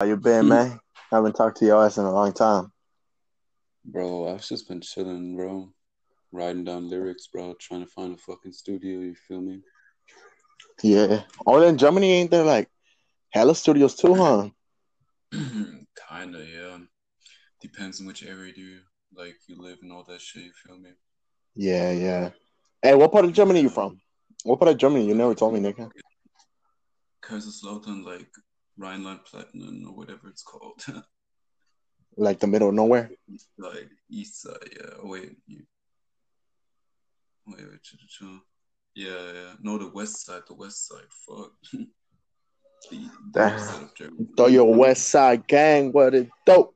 How you been, man? Haven't talked to your ass in a long time. Bro, I've just been chilling, bro. Writing down lyrics, bro. Trying to find a fucking studio, you feel me? Yeah. Oh, in Germany, ain't there like hella studios too, huh? Kinda, yeah. Depends on which area do you like you live and all that shit, you feel me? Yeah, yeah. Hey, what part of Germany you Yeah. from? What part of Germany? You Like never told me, nigga. Kaiserslautern, like Rhineland-Palatinate or whatever it's called. Like the middle of nowhere. East side, yeah. Oh, wait. Yeah, yeah. No, the west side, fuck. The deep Damn. side of Germany. Throw your West Side Gang, what it dope.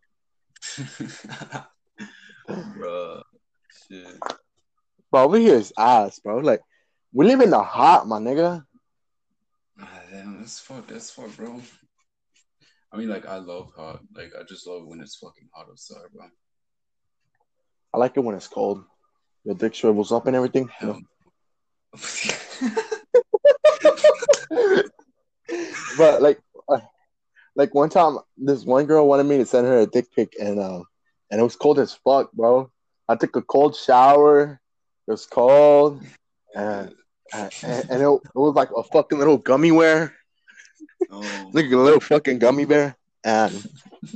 Bruh, shit. Bro, over here is ass, bro. Like, we live in the hot, my nigga. Damn, that's fuck, bro. I mean, like, I love hot. Like, I just love when it's fucking hot outside, bro. I like it when it's cold. Your dick shrivels up and everything, Hell. But like one time, this one girl wanted me to send her a dick pic, and it was cold as fuck, bro. I took a cold shower. It was cold, and it was like a fucking little gummy bear, Oh like a my little fucking gummy bear. And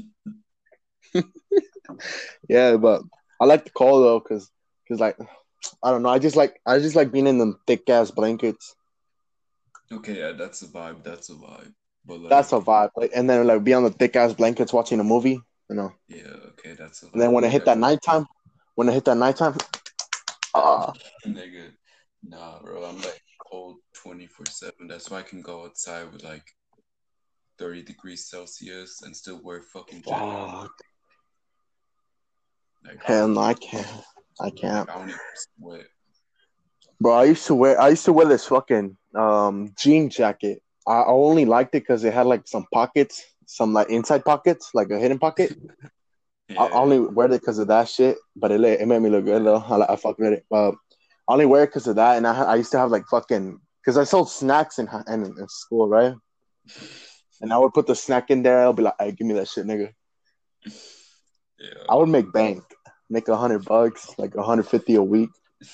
yeah, but I like the cold though, cause like I don't know, I just like being in them thick ass blankets. Okay, yeah, that's a vibe. That's a vibe. But That's a like, vibe. Like, and then like be on the thick ass blankets watching a movie, you know. yeah, okay, that's a And then vibe. Like, I can, when it hit that nighttime, ah. nigga, nah, bro. I'm like cold 24/7. That's why I can go outside with like 30 degrees Celsius and still wear fucking jacket. Fuck. Like, I Hell don't no, even, I can't. I like, can't. I don't even sweat. Bro, I used to wear this fucking jean jacket. I only liked it because it had like some pockets, some like inside pockets, like a hidden pocket. I Yeah, only wear it because of that shit, but it made me look good though. I fuck with it. But I only wear it because of that, and I used to have like fucking because I sold snacks in school, right? And I would put the snack in there. I'll be like, "Hey, give me that shit, nigga." I yeah. would make bank, make $100, like 150 a week.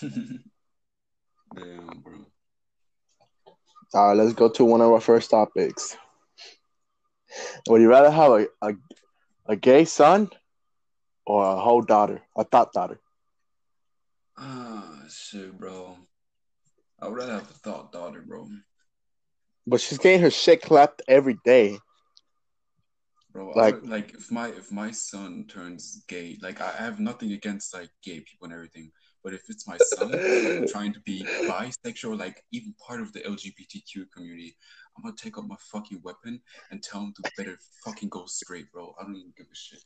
Damn, bro. All right, let's go to one of our first topics. Would you rather have a gay son or a whole daughter, a thought daughter? Ah, shit, bro. I would rather have a thought daughter, bro. But she's getting her shit clapped every day. Bro, I Like, would like if my son turns gay, like I have nothing against like gay people and everything, but if it's my son trying to be bisexual, like even part of the LGBTQ community, I'm gonna take out my fucking weapon and tell him to better fucking go straight, bro. I don't even give a shit.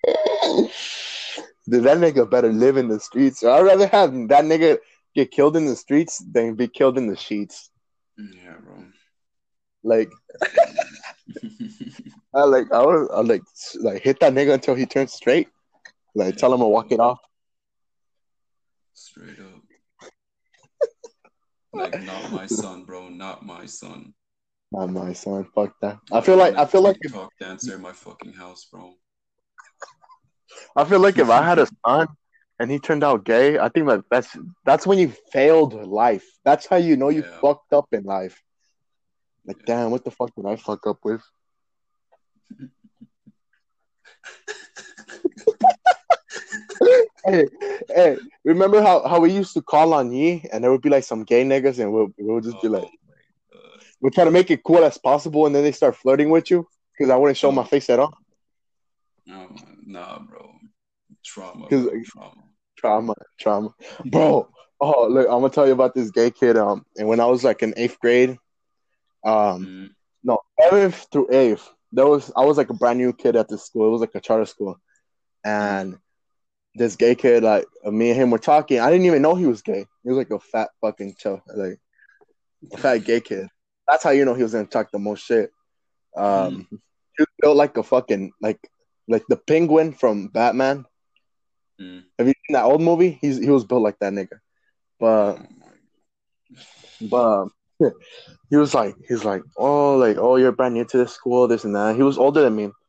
dude, that nigga better live in the streets. I'd rather have that nigga get killed in the streets than be killed in the sheets. Yeah, bro. Like, I would like hit that nigga until he turns straight. Like, tell Yeah, him to walk bro. it off. Straight up. Like not my son, bro. Not my son. Not my son. Fuck that. I don't want a I feel like if TikTok dancer in my fucking house, bro. I feel like if I had a son and he turned out gay, I think that's when you failed life. That's how you know you Yeah, fucked up in life. Like, yeah. damn, what the fuck did I fuck up with? Hey, hey, remember how we used to call on ye and there would be like some gay niggas and we'll just be Oh like, my god. we'll try to make it cool as possible and then they start flirting with you because I wouldn't show my Oh, face at all. no, nah, bro. Trauma, Because bro. Trauma. trauma. Bro, oh, look, I'm gonna tell you about this gay kid. And when I was like in eighth grade, um, Mm, no, seventh through eighth, I was like a brand new kid at this school. It was like a charter school, mm. and this gay kid, like me and him were talking. I didn't even know he was gay. He was like a fat fucking like a fat gay kid. That's how you know he was gonna talk the most shit. He was built like a fucking like the penguin from Batman. Mm. Have you seen that old movie? He was built like that nigga. Oh But my. but he was like, oh, like, oh, you're brand new to this school, this and that. He was older than me.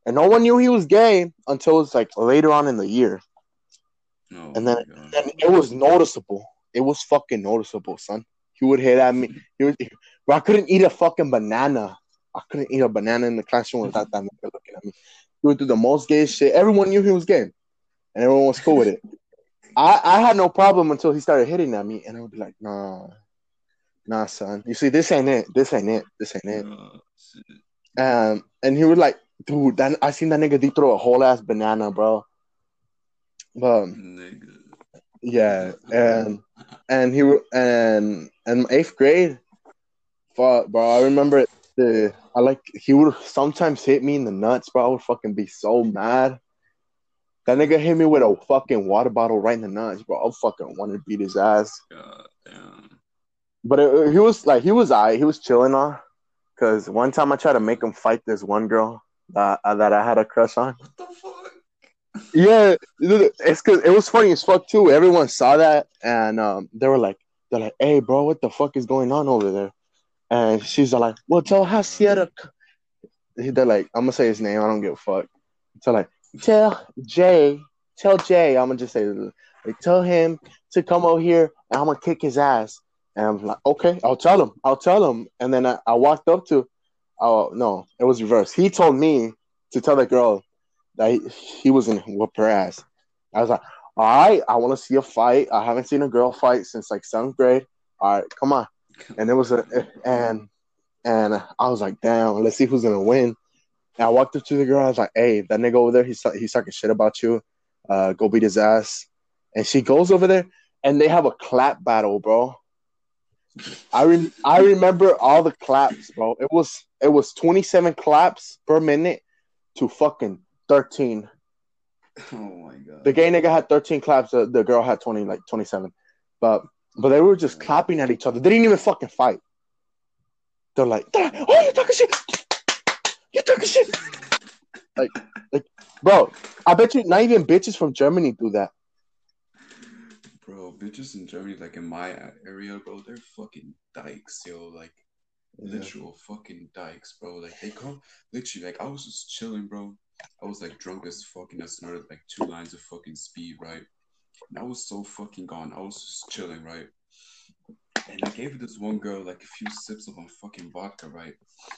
and no one knew he was gay until it was like later on in the year, Oh and my then god. and it was noticeable. It was fucking noticeable, son. He would hit at me. Bro, I couldn't eat a fucking banana. I couldn't eat a banana in the classroom without that nigga looking at me. He would do the most gay shit. Everyone knew he was gay, and everyone was cool with it. I had no problem until he started hitting at me, and I would be like, nah, son. You see, this ain't it. This ain't it. This ain't it. Oh, shit. And he was like, dude, that, I seen that nigga deep throw a whole ass banana, bro. But Nigga. yeah, and he and eighth grade, fuck, bro. I remember he would sometimes hit me in the nuts, bro. I would fucking be so mad. That nigga hit me with a fucking water bottle right in the nuts, bro. I fucking wanted to beat his ass. God damn. But he was alright. He was chilling on. Cause one time I tried to make him fight this one girl that I had a crush on. What the fuck? Yeah, it's cause it was funny as fuck too. Everyone saw that, and they're like, "Hey, bro, what the fuck is going on over there?" And she's like, "Well, tell Hasiera." They're like, "I'm gonna say his name. I don't give a fuck." So like, tell Jay. I'm gonna just say, like, tell him to come over here, and I'm gonna kick his ass. And I'm like, okay, I'll tell him. I'll tell him. And then I walked up to, oh no, it was reversed. He told me to tell the girl that he was gonna whoop her ass. I was like, all right, I want to see a fight. I haven't seen a girl fight since like seventh grade. All right, come on. And it was and I was like, damn, let's see who's gonna win. And I walked up to the girl. I was like, hey, that nigga over there, he's talking shit about you. Go beat his ass. And she goes over there, and they have a clap battle, bro. I remember all the claps, bro. It was 27 claps per minute to fucking 13. Oh my god. The gay nigga had 13 claps. The girl had 27. But they were just clapping at each other. They didn't even fucking fight. They're like, oh, you talking shit. You talking shit. Like, bro, I bet you not even bitches from Germany do that. Bro, bitches in Germany, like in my area, bro, they're fucking dykes, yo. Like, literal fucking dykes, bro. Like, they come, literally, like, I was just chilling, bro. I was, like, drunk as fuck, and I snorted, like, 2 lines of fucking speed, right? And I was so fucking gone. I was just chilling, right? And I gave this one girl, like, a few sips of my fucking vodka, right?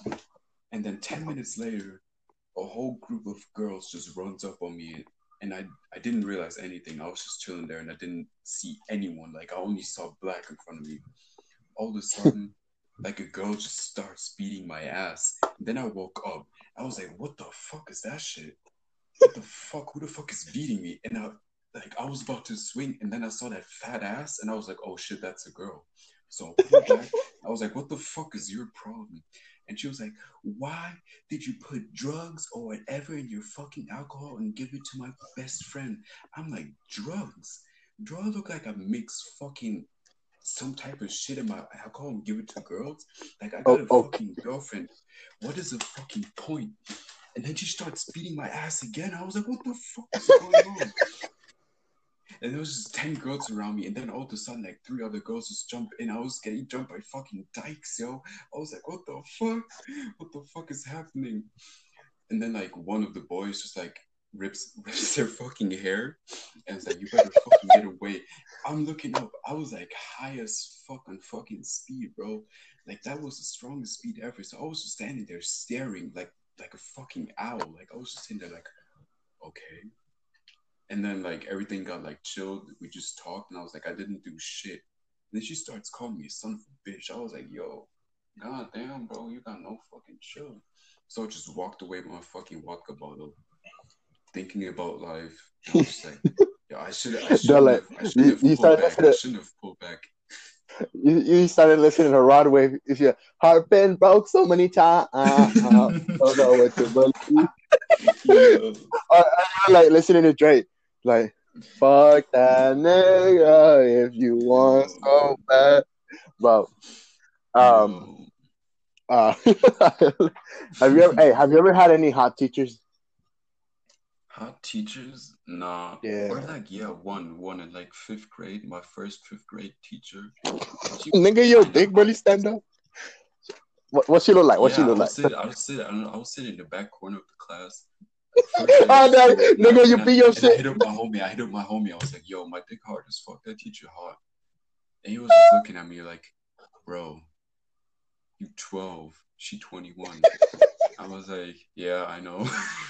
And then 10 minutes later, a whole group of girls just runs up on me, and I didn't realize anything. I was just chilling there, and I didn't see anyone. Like, I only saw black in front of me. All of a sudden, like, a girl just starts beating my ass. And then I woke up. I was like, what the fuck is that shit? What the fuck? Who the fuck is beating me? And I was about to swing, and then I saw that fat ass, and I was like, oh shit, that's a girl. So I put her back. I was like, what the fuck is your problem? And she was like, why did you put drugs or whatever in your fucking alcohol and give it to my best friend? I'm like, drugs? Do I look like I mix fucking some type of shit in my alcohol and give it to girls? Like, I got a fucking girlfriend. What is the fucking point? And then she starts beating my ass again. I was like, what the fuck is going on? And there was just 10 girls around me, and then all of a sudden, like, 3 other girls just jump in. I was getting jumped by fucking dykes, yo. I was like, what the fuck? What the fuck is happening? And then, like, one of the boys just, like, rips their fucking hair, and it's like, you better fucking get away. I'm looking up. I was, like, high as fuck on fucking speed, bro. Like, that was the strongest speed ever. So I was just standing there staring like a fucking owl. Like, I was just sitting there like, okay. And then, like, everything got, like, chilled. We just talked, and I was like, I didn't do shit. And then she starts calling me a son of a bitch. I was like, yo, god damn, bro, you got no fucking chill. So I just walked away with my fucking vodka bottle, thinking about life. And I was just like, yo, I shouldn't have pulled back. I shouldn't have pulled back. You started listening to Rod Wave. If your heart been broke so many times, don't know what to believe. Yeah. Like listening to Drake. Like, fuck that nigga if you want so bad. Bro. Have you ever had any hot teachers? Hot teachers? Nah. Yeah. Or like, one in like 5th grade. My first 5th grade teacher. Nigga, your dick really stand up? What she look like? What she look like? I was sitting in the back corner of the class. first day of Oh, school, that, nigga, you beat your and I shit. hit up my homie. I was like, "Yo, my dick hard as fuck. That teacher hot." And he was just looking at me like, "Bro, you 12, she 21." I was like, "Yeah, I know."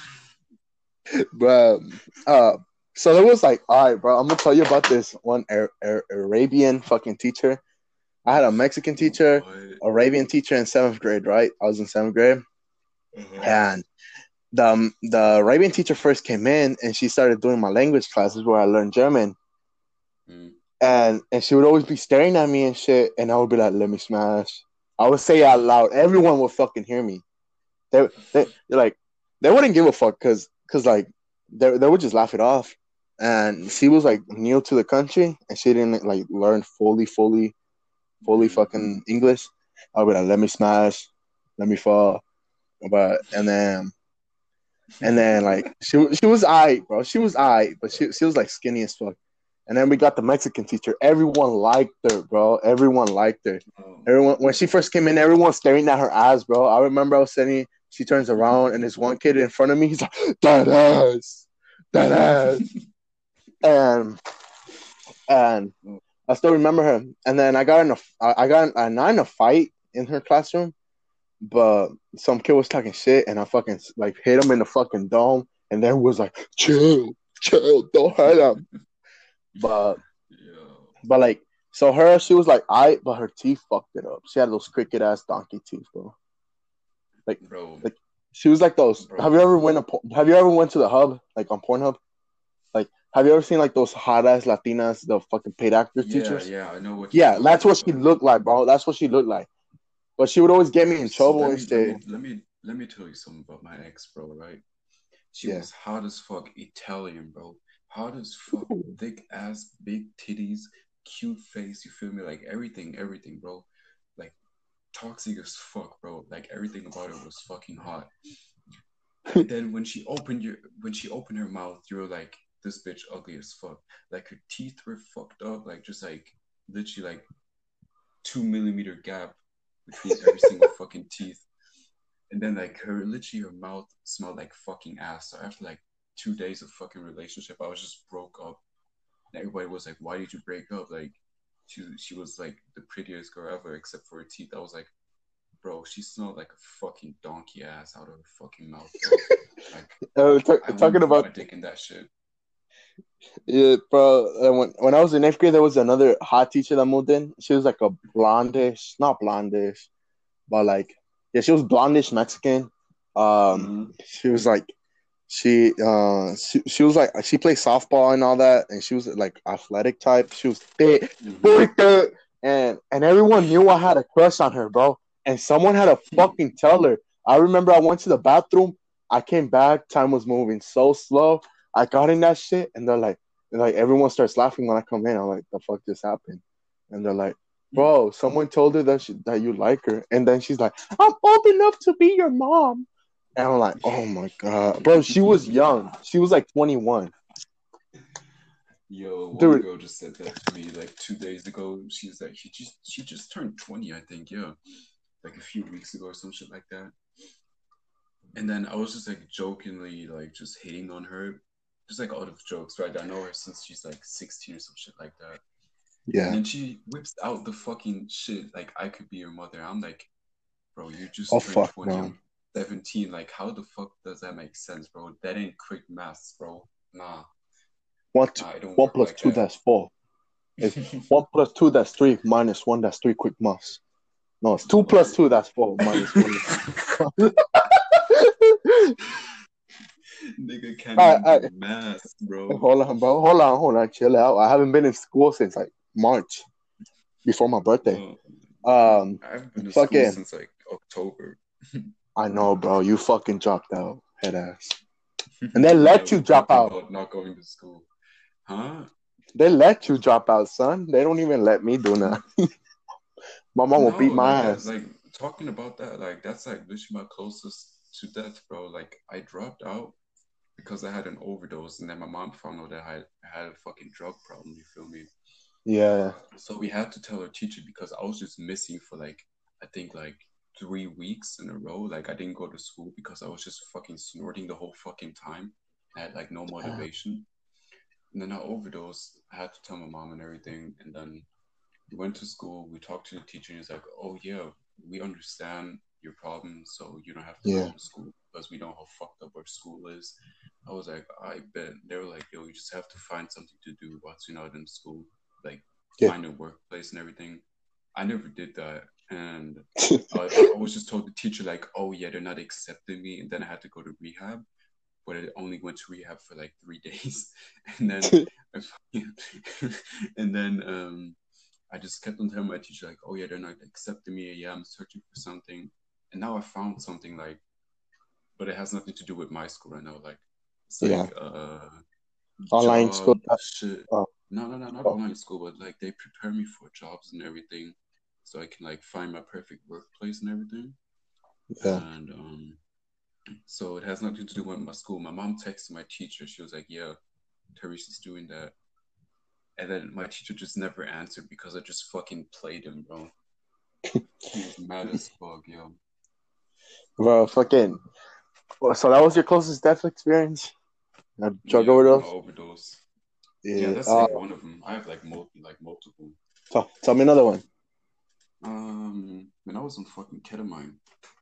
Bro. So it was like, all right, bro, I'm gonna tell you about this one Arabian fucking teacher. I had a Mexican teacher, What? Arabian teacher in seventh grade, right? I was in seventh grade, Uh-huh. and the Arabian teacher first came in, and she started doing my language classes where I learned German, Mm. and she would always be staring at me and shit, and I would be like, "Let me smash." I would say it out loud. Everyone would fucking hear me. They're like they wouldn't give a fuck because like they would just laugh it off. And she was like new to the country, and she didn't like learn fully Mm. fucking English. I would be like, "Let me smash, let me fall," but and then like she was alright, bro. She was alright, but she was like skinny as fuck. And then we got the Mexican teacher. Everyone liked her, bro. Everyone liked her. Oh. Everyone when she first came in, everyone staring at her ass, bro. I remember I was sitting. She turns around and this one kid in front of me, he's like, "That ass, that ass," and and I still remember her. And then I got not in a fight in her classroom, but some kid was talking shit, and I fucking like hit him in the fucking dome, and then was like, "Chill, chill, don't hurt him." But Yo, but like, so her, she was like, "I," but her teeth fucked it up. She had those cricket ass donkey teeth, bro. Like bro, like she was like those. bro. Have you ever went to the hub like on Pornhub? Like, have you ever seen like those hot ass Latinas, the fucking paid actor Yeah, teachers? yeah, I know what you're Yeah, that's talking what she about. looked like, bro. That's what she looked like. But she would always get me in So trouble and shit. let me tell you something about my ex, bro, right? She Yeah. was hot as fuck, Italian, bro. Hot as fuck, thick ass, big titties, cute face, you feel me? Like everything, bro. Like toxic as fuck, bro. Like everything about it was fucking hot. And then when she opened her mouth, you were like, this bitch ugly as fuck. Like her teeth were fucked up, like just like literally like 2 millimeter gap between every single fucking teeth. And then like her mouth smelled like fucking ass. So after like 2 days of fucking relationship, I was just broke up. And everybody was like, "Why did you break up?" Like she was like the prettiest girl ever, except for her teeth. I was like, "Bro, she smelled like a fucking donkey ass out of her fucking mouth, bro." Like I Talking wouldn't put about my dick in that shit. yeah, bro. When I was in eighth grade, there was another hot teacher that moved in. She was like a blondish, not blondish, but like yeah, she was blondish Mexican. Mm-hmm. She was like she was like she played softball and all that, and she was like athletic type. She was thick, Mm-hmm. very thick, and everyone knew I had a crush on her, bro. And someone had to fucking tell her. I remember I went to the bathroom. I came back. Time was moving so slow. I got in that shit, and and like everyone starts laughing when I come in. I'm like, the fuck just happened? And they're like, bro, someone told her that you like her, and then she's like, I'm old enough to be your mom. And I'm like, oh my God. Bro, she was young. She was like 21. Yo, one Dude, girl just said that to me like 2 days ago. She's like, she just turned 20, I think, yeah, like a few weeks ago or some shit like that. And then I was just like jokingly like just hating on her, just like out of jokes, right? I know her since she's like 16 or some shit like that. And yeah. then she whips out the fucking shit like I could be your mother. I'm like, bro, you Oh, just turned fuck 20. no. I'm 17. Like, how the fuck does that make sense, bro? That ain't quick maths, bro. Nah, One, two, nah, it don't one work plus like two, that. that's four. It's one plus two, that's three. Minus one, that's three quick months. No, it's two plus two, that's four. Minus one. Nigga can't I, even I, do math, bro. hold on, bro. Hold on. Chill out. I haven't been in school since like March before my birthday. Uh, Um, I haven't been to school fucking, since like October. I know, bro. You fucking dropped out, head ass. And they Yeah, let you we drop talked out. about not going to school. Huh? They let you drop out, son. They don't even let me do that. My mom will No, beat my like that, ass. like talking about that, like that's like literally my closest to death, bro. Like I dropped out because I had an overdose, and then my mom found out that I had a fucking drug problem. You feel me? Yeah. So we had to tell our teacher because I was just missing for like I think like 3 weeks in a row. Like I didn't go to school because I was just fucking snorting the whole fucking time. I had like no motivation. And then I overdosed. I had to tell my mom and everything. And then we went to school. We talked to the teacher, and he's like, "Oh yeah, we understand your problem, so you don't have to Yeah. go to school because we know how fucked up our school is." I was like, "I bet." They were like, "Yo, you just have to find something to do whilst you're not in school, like Yeah. find a workplace and everything." I never did that, and I was just told the teacher like, "Oh yeah, they're not accepting me," and then I had to go to rehab, but I only went to rehab for like 3 days, and then and then I just kept on telling my teacher like, "Oh yeah, they're not accepting me. Yeah, I'm searching for something," and now I found something like, but it has nothing to do with my school right now. Like it's Yeah. like Online school. job shit. Oh. No, not Oh. online school, but like they prepare me for jobs and everything, so I can like find my perfect workplace and everything. Yeah. And so it has nothing to do with my school. My mom texted my teacher. She was like, "Yeah, Teresa's doing that." And then my teacher just never answered because I just fucking played him, bro. He was mad as fuck, yo. Bro, fucking. So that was your closest death experience? A drug Yeah, my overdose? overdose. Yeah, Yeah. that's like one of them. I have like multiple. Tell me another one. When I was on fucking ketamine,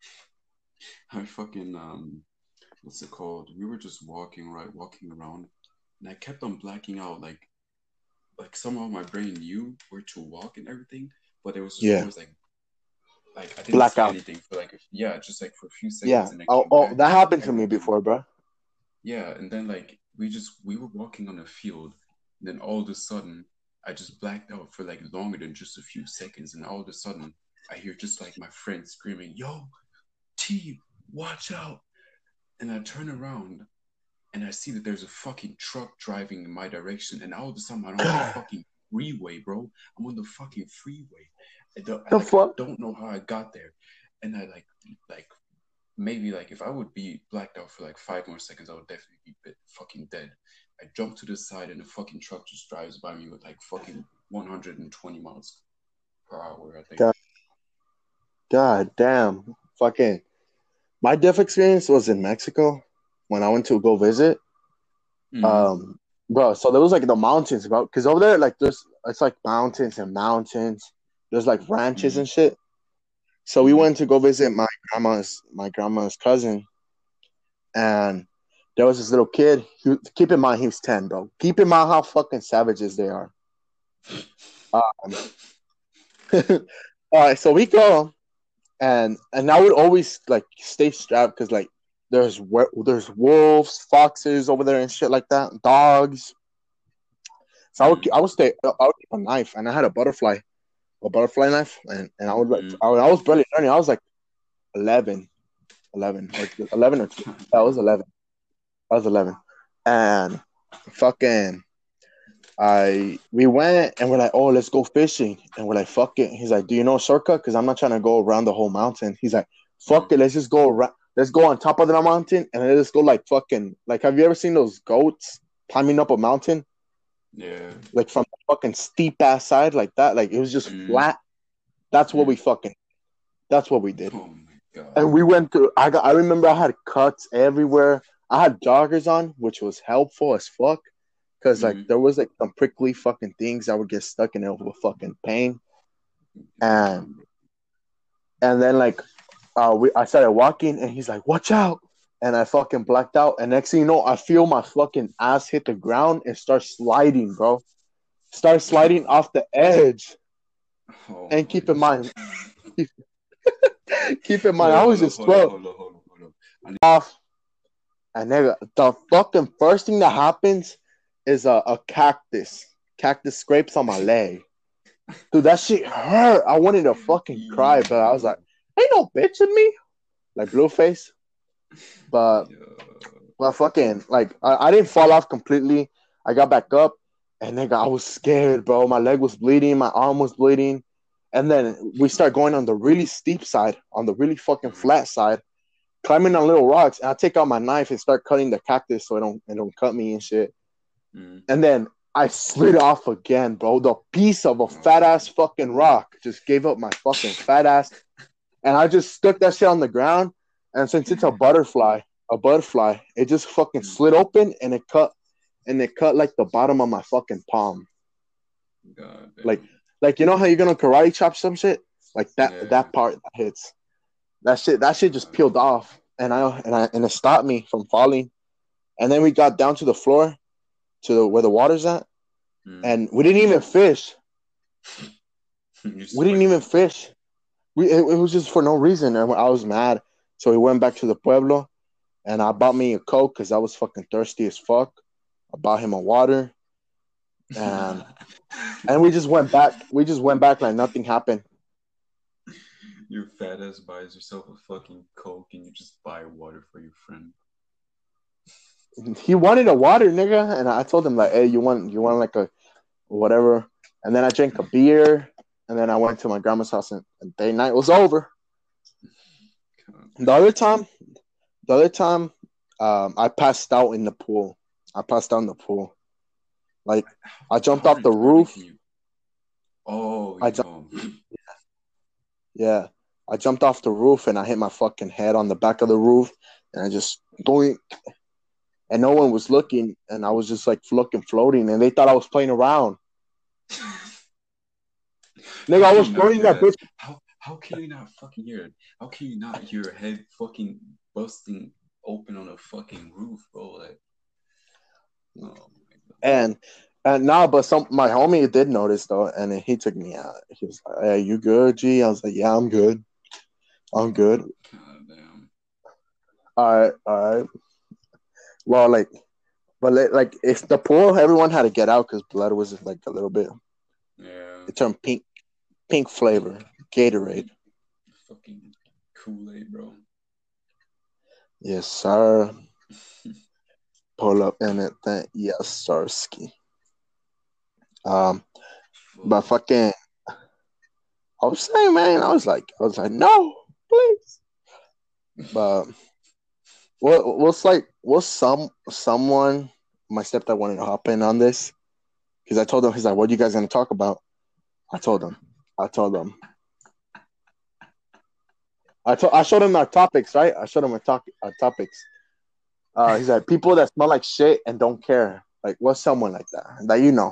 I fucking what's it called? We were just walking around, and I kept on blacking out. Like somehow my brain knew where to walk and everything, but it was just Yeah. always like I didn't see Blackout. anything for like just like for a few Yeah. seconds, and I came Oh, back that and happened to me everything. before, bro. Yeah, and then like we were walking on a field, and then all of a sudden I just blacked out for like longer than just a few seconds, and all of a sudden I hear just like my friend screaming, "Yo, T, watch out!" And I turn around and I see that there's a fucking truck driving in my direction, and all of a sudden I'm on the fucking freeway, bro. I'm on the fucking freeway. The fuck? I don't know how I got there, and I like maybe like if I would be blacked out for like 5 more seconds, I would definitely be fucking dead. I jump to the side and the fucking truck just drives by me with like fucking 120 miles per hour, I think. God damn. Fucking. My death experience was in Mexico when I went to go visit. Mm-hmm. Bro, so there was like the mountains, bro. Because over there, like, it's like mountains and mountains. There's like ranches Mm-hmm. and shit. So we Mm-hmm. went to go visit my grandma's cousin, and there was this little kid. Keep in mind he was 10, bro. Keep in mind how fucking savages they are. All right, so we go, and I would always like stay strapped because like there's wolves, foxes over there and shit like that, dogs. So I would keep a knife, and I had a butterfly knife, and I would like I was barely learning. I was like 11 or 12. I was 11. And fucking we went and we're like, oh, let's go fishing, and we're like, fuck it. He's like, do you know a shortcut? Because I'm not trying to go around the whole mountain. He's like, fuck it, let's just go around. Let's go on top of the mountain and then let's go like fucking like. Have you ever seen those goats climbing up a mountain? Yeah. Like from the fucking steep ass side like that. Like it was just flat. That's what we did. Oh my god. And we went through. I remember I had cuts everywhere. I had joggers on, which was helpful as fuck. Because like there was like some prickly fucking things that would get stuck in it with fucking pain. And then like I started walking and he's like, watch out. And I fucking blacked out. And next thing you know, I feel my fucking ass hit the ground and start sliding, bro. Start sliding off the edge. Oh and keep in mind, Wait, I was just 12. Hold on. Off. And nigga, the fucking first thing that happens is a cactus. Cactus scrapes on my leg. Dude, that shit hurt. I wanted to fucking cry, but I was like, ain't no bitch in me. Like Blueface. But well, fucking, like, I didn't fall off completely. I got back up, and nigga, I was scared, bro. My leg was bleeding. My arm was bleeding. And then we start going on the really steep side, on the really fucking flat side, climbing on little rocks. And I take out my knife and start cutting the cactus so it don't cut me and shit. And then I slid off again, bro. The piece of a fat ass fucking rock just gave up my fucking fat ass. and I just stuck that shit on the ground. And since it's a butterfly, it just fucking slid open and it cut like the bottom of my fucking palm. God Like, damn. you know how you're gonna karate chop some shit? Like Yeah. that part that hits. That shit just God. peeled off, and it stopped me from falling. And then we got down to the floor, where the water's at, Mm. and we didn't even fish. You just We didn't went even there. fish. It was just for no reason, and I was mad. So we went back to the pueblo, and I bought me a Coke because I was fucking thirsty as fuck. I bought him a water, and we just went back. We just went back like nothing happened. Your fat ass buys yourself a fucking Coke and you just buy water for your friend. He wanted a water, nigga, and I told him like, "Hey, you want like a whatever?" And then I drank a beer, and then I went to my grandma's house, and day night was over. God The other time, the other time, I passed out in the pool. I passed out in the pool. Like I jumped how off the retarded can roof. you? Oh, I you jumped, told me. yeah, I jumped off the roof and I hit my fucking head on the back of the roof, and I just doink, and no one was looking, and I was just like looking floating, and they thought I was playing around. Nigga, How I can was you not floating hear that that? bitch. How can you not fucking hear it? How can you not hear your head fucking busting open on a fucking roof, bro? Like, oh my god. And now, but some my homie did notice though, and he took me out. He was like, "Hey, you good, G?" I was like, "Yeah, I'm good. I'm good." God damn. All right. Well, like if the pool, everyone had to get out because blood was like a little bit. Yeah. It turned pink flavor, Gatorade. Fucking Kool-Aid, bro. Yes, sir. Pull up in it. Yes, sirski. Um, but Fuck. fucking, I was saying, man, I was like, no, please. But what's someone my stepdad wanted to hop in on this because I told him he's like, what are you guys gonna talk about? I told him. I told him. I showed him our topics, right? I showed him our topics. He's like people that smell like shit and don't care. Like what's someone like that you know?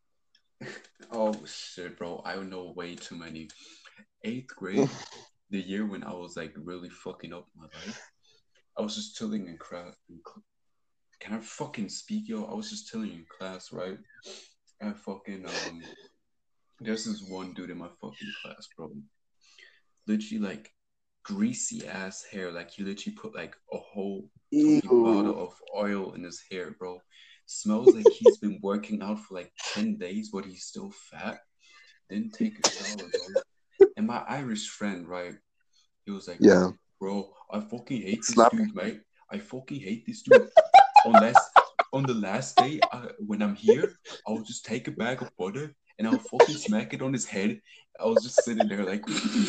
Oh shit, bro. I know way too many. Eighth grade, the year when I was like really fucking up my life. I was just chilling in class. Can I fucking speak, yo? I was just chilling in class, right? And fucking there's this one dude in my fucking class, bro. Literally like greasy ass hair. Like he literally put like a whole fucking Ew. bottle of oil in his hair, bro. Smells like he's been working out for like 10 days, but he's still fat. Didn't take a shower, bro. And my Irish friend, right? He was like, Yeah. bro, I fucking hate this Snapping. dude, mate. I fucking hate this dude. Unless on the last day when I'm here, I'll just take a bag of butter and I'll fucking smack it on his head. I was just sitting there like,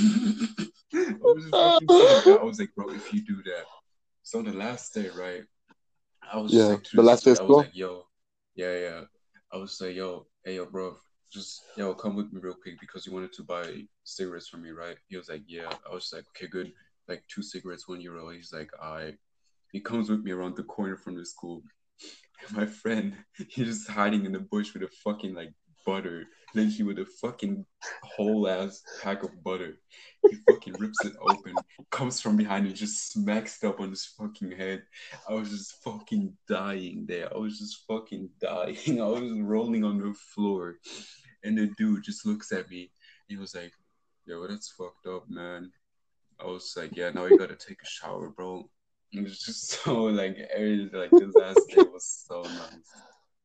I was just fucking sitting there. I was like, bro, if you do that. So on the last day, right? I was just Yeah. like to The this last day dude, of I was school. like, yo, yeah, yeah. I was like, yo, hey, yo, bro, just yo, come with me real quick because you wanted to buy cigarettes from me, right? He was like, yeah. I was like, okay, good. Like 2 cigarettes, €1. He's like, I. He comes with me around the corner from the school. My friend, he's just hiding in the bush with a fucking like butter, literally with a fucking whole ass pack of butter. He fucking rips it open, comes from behind and just smacks it up on his fucking head. I was just fucking dying there. I was just fucking dying. I was rolling on the floor. And the dude just looks at me. He was like, yo, that's fucked up, man. I was like, yeah, now you gotta take a shower, bro. It was just so like every like this last day was so nice.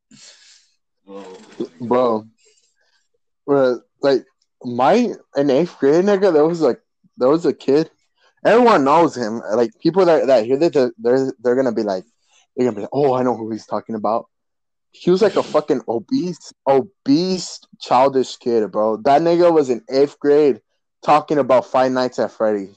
Oh my god. Bro. Like my in eighth grade, nigga, there was a kid. Everyone knows him. Like people that hear that they're gonna be like oh, I know who he's talking about. He was like a fucking obese, childish kid, bro. That nigga was in eighth grade talking about Five Nights at Freddy.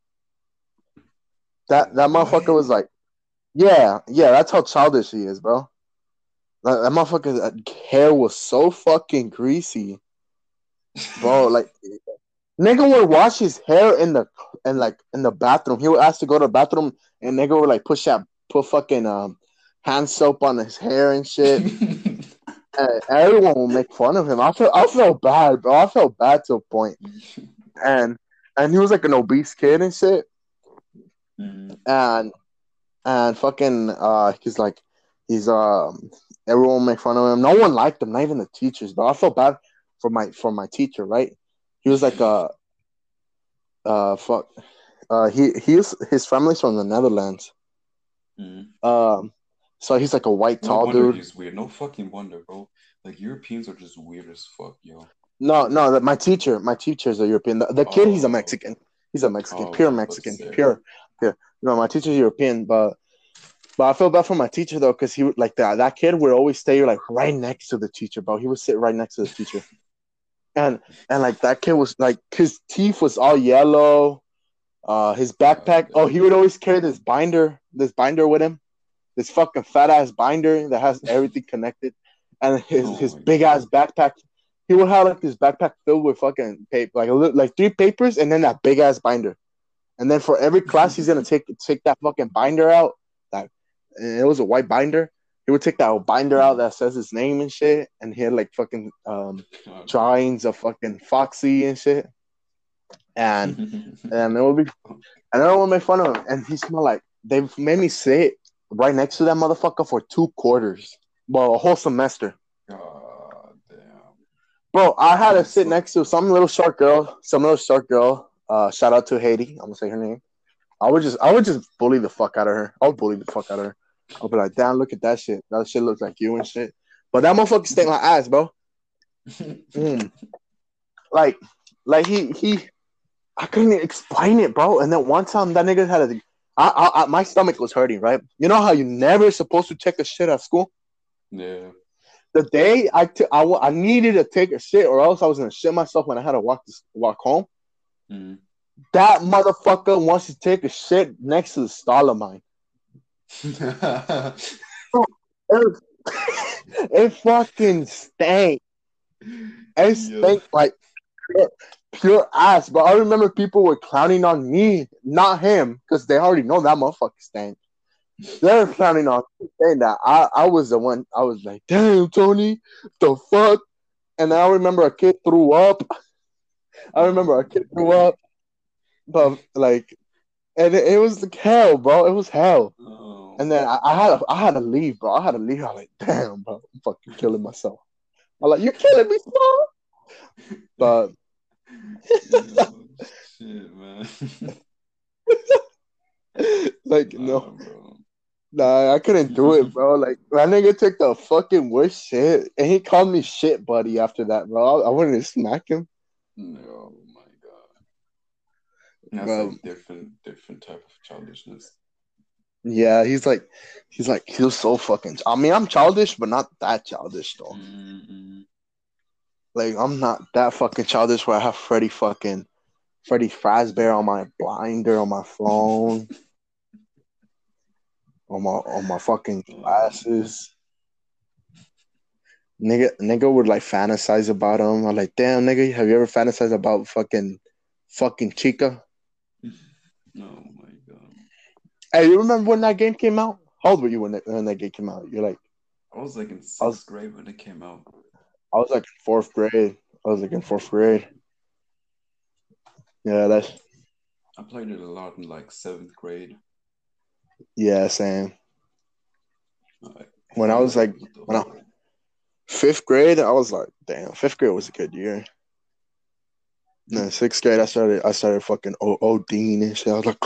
That motherfucker What? was like, yeah, that's how childish he is, bro. That motherfucker's hair was so fucking greasy, bro. Like Nigga would wash his hair in the bathroom. He would ask to go to the bathroom, and nigga would like put fucking hand soap on his hair and shit. And everyone would make fun of him. I felt bad, bro. I felt bad to a point. And he was like an obese kid and shit. And fucking he's everyone make fun of him. No one liked him, not even the teachers, bro. I felt bad for my teacher, right? He was like fuck. His family's from the Netherlands. So he's like a white tall dude. He's weird. No fucking wonder, bro. Like Europeans are just weird as fuck, yo. No, my teacher is a European. The kid, he's a Mexican. He's a Mexican, pure Mexican, pure. No, my teacher's European, but I feel bad for my teacher though, because he would like that kid would always stay like right next to the teacher, bro. He would sit right next to the teacher, and like that kid was like his teeth was all yellow, his backpack. Oh, he would always carry this binder with him, this fucking fat ass binder that has everything connected, and his big ass backpack. He would have like this backpack filled with fucking paper, like 3 papers, and then that big ass binder. And then for every class, he's gonna take that fucking binder out. It was a white binder. He would take that binder out that says his name and shit, and he had like fucking drawings of fucking Foxy and shit. And it would be, and everyone would make fun of him. And he smelled like they made me sit right next to that motherfucker for 2 quarters, well, a whole semester. God damn. Bro, I had to sit next to some little short girl. Shout out to Haiti. I'm gonna say her name. I would just bully the fuck out of her. I would bully the fuck out of her. I'll be like, damn, look at that shit. That shit looks like you and shit. But that motherfucker stayed my ass, bro. Like he I couldn't explain it, bro. And then one time that nigga had my stomach was hurting, right? You know how you never supposed to take a shit at school? Yeah. The day I needed to take a shit, or else I was gonna shit myself when I had to walk home. That motherfucker wants to take a shit next to the stall of mine. It fucking stank. It stank like pure ass. But I remember people were clowning on me, not him, because they already know that motherfucker stank. They're clowning on me, saying that I was the one. I was like, damn, Tony, the fuck. And I remember a kid threw up. But like, and it was like hell, bro. It was hell. Oh. And then I had to leave, bro. I was like, damn, bro, I'm fucking killing myself. I'm like, you're killing me, bro. But shit, man. like, no, nah, I couldn't do it, bro. Like, that nigga took the fucking worst shit, and he called me shit buddy after that, bro. I wanted to smack him. No, my God. That's like different type of childishness. Yeah, he's so fucking. I mean, I'm childish, but not that childish though. Like, I'm not that fucking childish where I have Freddy Fazbear on my blinder on my phone, on my fucking glasses. Nigga would like fantasize about him. I'm like, damn, nigga, have you ever fantasized about fucking Chica? Oh my God. Hey, you remember when that game came out? How old were you when that game came out? You're like, I was like in 6th grade when it came out. I was like in 4th grade. Yeah, I played it a lot in like 7th grade. Yeah, same. When I was like 5th grade, I was like, damn, 5th grade was a good year. And then 6th grade, I started fucking ODing and shit. I was like,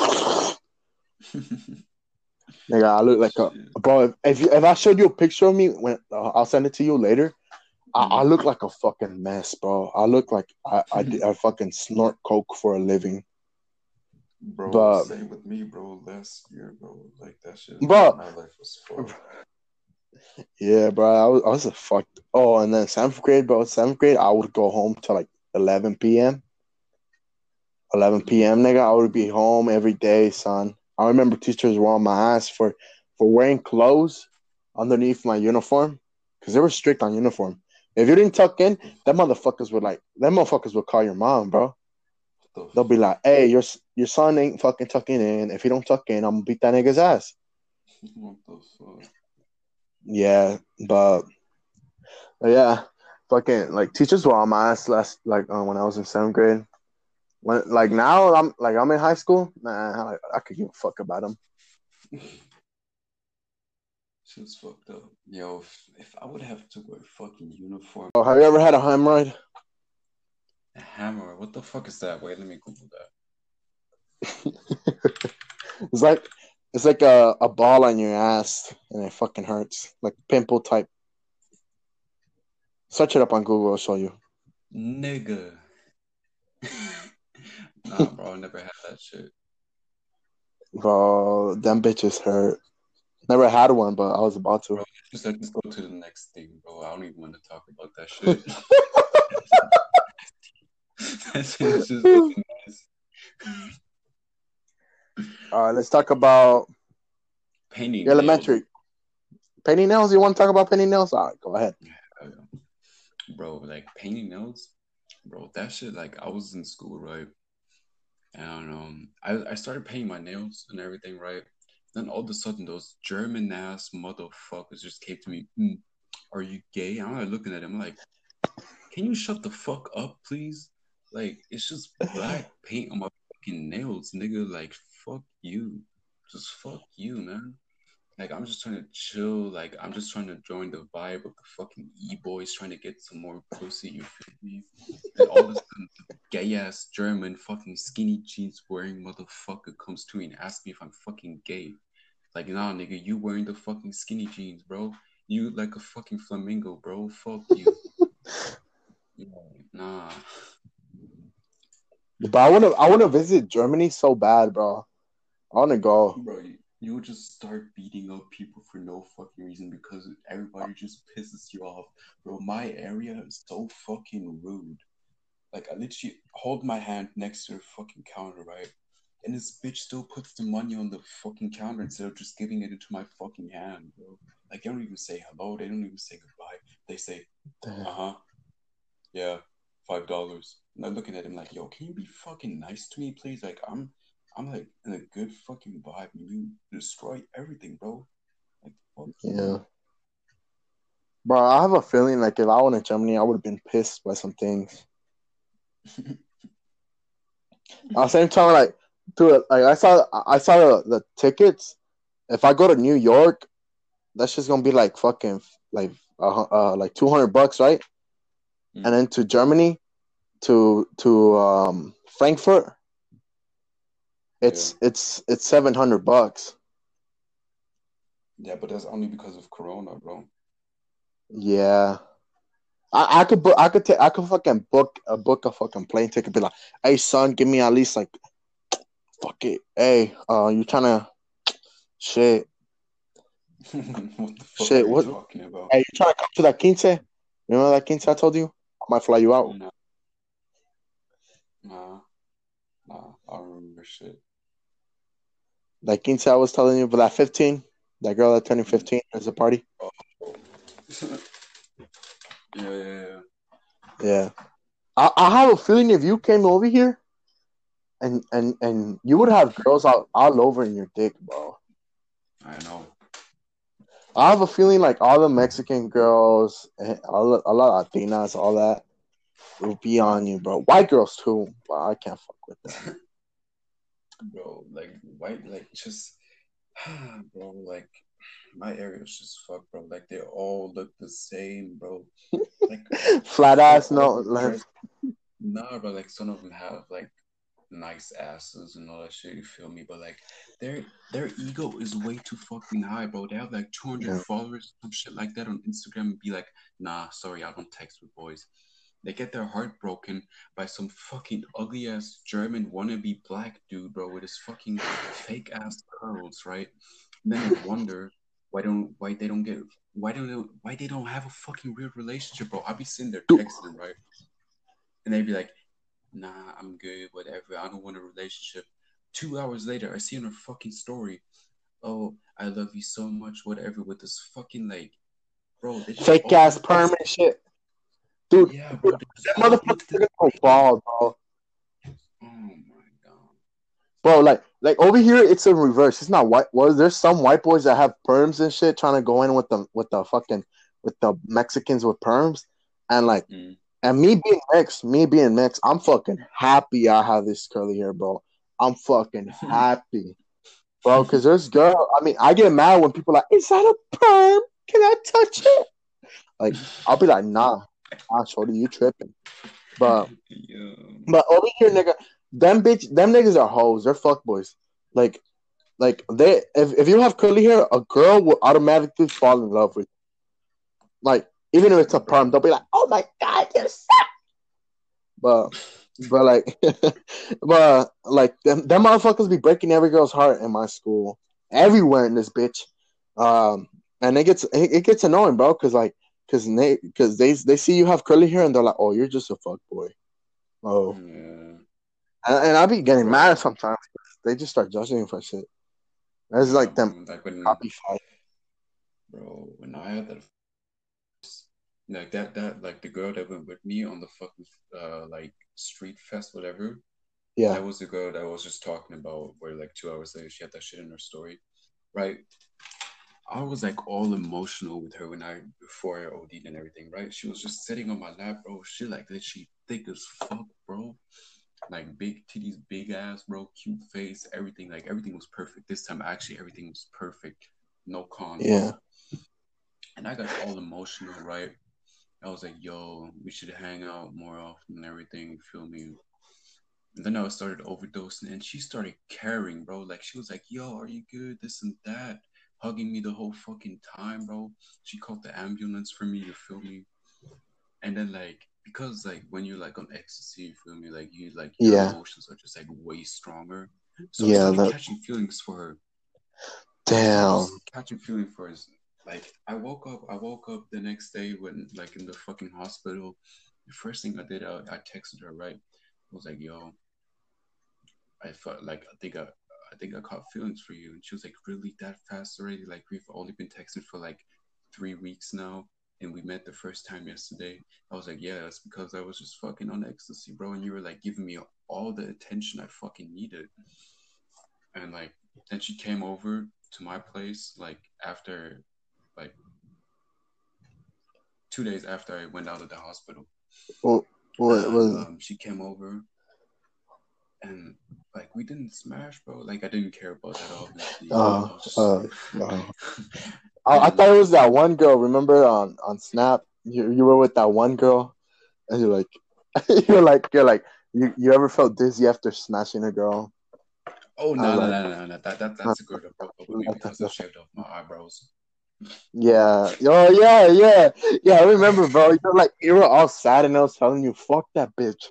nigga, I look like a bro. If I showed you a picture of me, when I'll send it to you later. I look like a fucking mess, bro. I look like I fucking snort coke for a living. Bro, but, same with me, bro. Last year, bro, like that shit. Bro, my life was fucked. Yeah, bro. I was a fucked. Oh, and then 7th grade, bro. 7th grade, I would go home till like 11 p.m. 11 p.m., nigga. I would be home every day, son. I remember teachers were on my ass for wearing clothes underneath my uniform because they were strict on uniform. If you didn't tuck in, them motherfuckers would call your mom, bro. the They'll be like, fuck? "Hey, your son ain't fucking tucking in. If he don't tuck in, I'm gonna beat that nigga's ass." What the fuck? Yeah, but yeah, fucking like teachers were on my ass last like when I was in 7th grade. When like now I'm in high school. Nah, I could give a fuck about them. Shit's fucked up. Yo, if I would have to wear fucking uniform, Oh, have you ever had a hemorrhoid? a hammer, what the fuck is that? Wait, let me Google that. It's like it's like a ball on your ass and it fucking hurts. Like pimple type. Search it up on Google, I'll show you. Nigga. Nah, bro, I never had that shit. Bro, them bitches hurt. Never had one, but I was about to. Bro, let's go to the next thing, bro. I don't even want to talk about that shit. That shit's just looking nice. All right, let's talk about Painting your nails. elementary. Painting nails? You want to talk about painting nails? All right, go ahead. Bro, like painting nails, bro, that shit, like I was in school, right? And I started painting my nails and everything, right? Then all of a sudden, those German ass motherfuckers just came to me. Are you gay? I'm like looking at him like, can you shut the fuck up, please? Like, it's just black paint on my fucking nails, nigga. Like, fuck you. Just fuck you, man. Like, I'm just trying to chill. Like, I'm just trying to join the vibe of the fucking e-boys, trying to get some more pussy, you feel me? And all of a sudden, the gay ass German fucking skinny jeans wearing motherfucker comes to me and asks me if I'm fucking gay. Like, nah, nigga, you wearing the fucking skinny jeans, bro. You like a fucking flamingo, bro. Fuck you. Yeah, nah. But I wanna visit Germany so bad, bro. I wanna go. Bro, you would just start beating up people for no fucking reason because everybody just pisses you off. Bro, my area is so fucking rude. Like, I literally hold my hand next to the fucking counter, right? And this bitch still puts the money on the fucking counter instead of just giving it into my fucking hand, bro. Like, they don't even say hello. They don't even say goodbye. They say, uh-huh, yeah, $5. And I'm looking at him like, yo, can you be fucking nice to me, please? Like, I'm like in a good fucking vibe, and you destroy everything, bro. Like, fuck Yeah, you. bro. I have a feeling like if I went to Germany, I would have been pissed by some things. At the same time, like, dude, like I saw the tickets. If I go to New York, that's just gonna be like fucking like $200, right? And then to Germany, to Frankfurt, Yeah, it's $700. yeah, but that's only because of Corona, bro. Yeah, I could book. I could fucking book a fucking plane ticket. Be like, hey son, give me at least like fuck it. Hey, you trying to shit What the fuck are shit? you What? talking about? Hey, you trying to come to that quince? You know that quince I told you? I might fly you out. Nah, nah, nah. I don't remember shit. That quince I was telling you, but that 15, that girl that turning Mm. 15 is a party. Oh. Yeah, yeah, yeah. Yeah, I have a feeling if you came over here and you would have girls all over in your dick, bro. I know. I have a feeling like all the Mexican girls, a lot of Latinas, all that will be on you, bro. White girls too, but I can't fuck with them. Bro, like white, like just, bro, like my area is just fucked, bro. Like they all look the same, bro. Like Flat they're ass, all no. Like, dressed. Nah, but like some of them have like nice asses and all that shit. You feel me? But like their ego is way too fucking high, bro. They have like 200 yeah. followers, some shit like that on Instagram, and be like, nah, sorry, I don't text with boys. They get their heart broken by some fucking ugly ass German wannabe black dude, bro, with his fucking fake ass curls, right? And then they wonder why they don't have a fucking real relationship, bro. I'll be sitting there Dude, texting them, right? And they'd be like, nah, I'm good, whatever. I don't want a relationship. 2 hours later, I see on her fucking story, oh, I love you so much, whatever, with this fucking like, bro, they just fake all ass look this. perm and shit. Dude, Yeah, bro, they just that all look motherfucker's the gonna go same. bald, bro. Oh bro. Like over here, it's a reverse. It's not white. Well, there's some white boys that have perms and shit trying to go in with the fucking with the Mexicans with perms, and like Mm. and me being mixed, I'm fucking happy I have this curly hair, bro. I'm fucking happy, bro. Because there's girl. I mean, I get mad when people are like, "Is that a perm? Can I touch it?" Like, I'll be like, "Nah, shorty, you tripping." But Yeah. but over here, nigga, them niggas are hoes. They're fuck boys. Like they, if you have curly hair, a girl will automatically fall in love with. Like even if it's a perm, Bro. they'll be like, "Oh my god, you're sick." But but like but like them motherfuckers be breaking every girl's heart in my school, everywhere in this bitch. And it gets annoying, bro, because they see you have curly hair and they're like, "Oh, you're just a fuck boy." Oh, Yeah. and I be getting mad Bro. sometimes. They just start judging you for shit. It's Yeah, like them bro. Like when, copy fight. bro, when I had that, like like the girl that went with me on the fucking like street fest, whatever. Yeah, That was the girl that I was just talking about. Where like 2 hours later, she had that shit in her story, right? I was like all emotional with her when I before I OD'd and everything, right? She was just sitting on my lap, bro. She like literally thick as fuck, bro. Like big titties, big ass, bro, cute face, everything. Like everything was perfect. This time actually everything was perfect. No cons, yeah. bro. And I got all emotional, right? I was like, yo, we should hang out more often and everything, you feel me? And then I started overdosing and she started caring, bro. Like she was like, yo, are you good? This and that. Hugging me the whole fucking time, bro. She called the ambulance for me, you feel me? And then like because like when you're like on ecstasy, you feel me, like you like your Yeah, emotions are just like way stronger. So I yeah. started catching feelings for her. I started Damn. just catching feelings for her. Like I woke up the next day when like in the fucking hospital. The first thing I did, I texted her, right? I was like, yo, I felt like I think I caught feelings for you. And she was like, really that fast already? Like we've only been texting for like 3 weeks now, and we met the first time yesterday. I was like, yeah, that's because I was just fucking on ecstasy, bro. And you were like giving me all the attention I fucking needed. And like then she came over to my place like after like 2 days after I went out of the hospital. What, what And was? she came over and like we didn't smash, bro. Like I didn't care about that, obviously. Uh, I was just, uh, uh, I and thought it was that one girl. Remember on Snap, you were with that one girl, and you're like, you ever felt dizzy after smashing a girl? oh I no was no like, no no no that's a girl that broke up with me because I shaved off my eyebrows. yeah, oh yeah. I remember, bro. You're like, you were all sad, and I was telling you, fuck that bitch.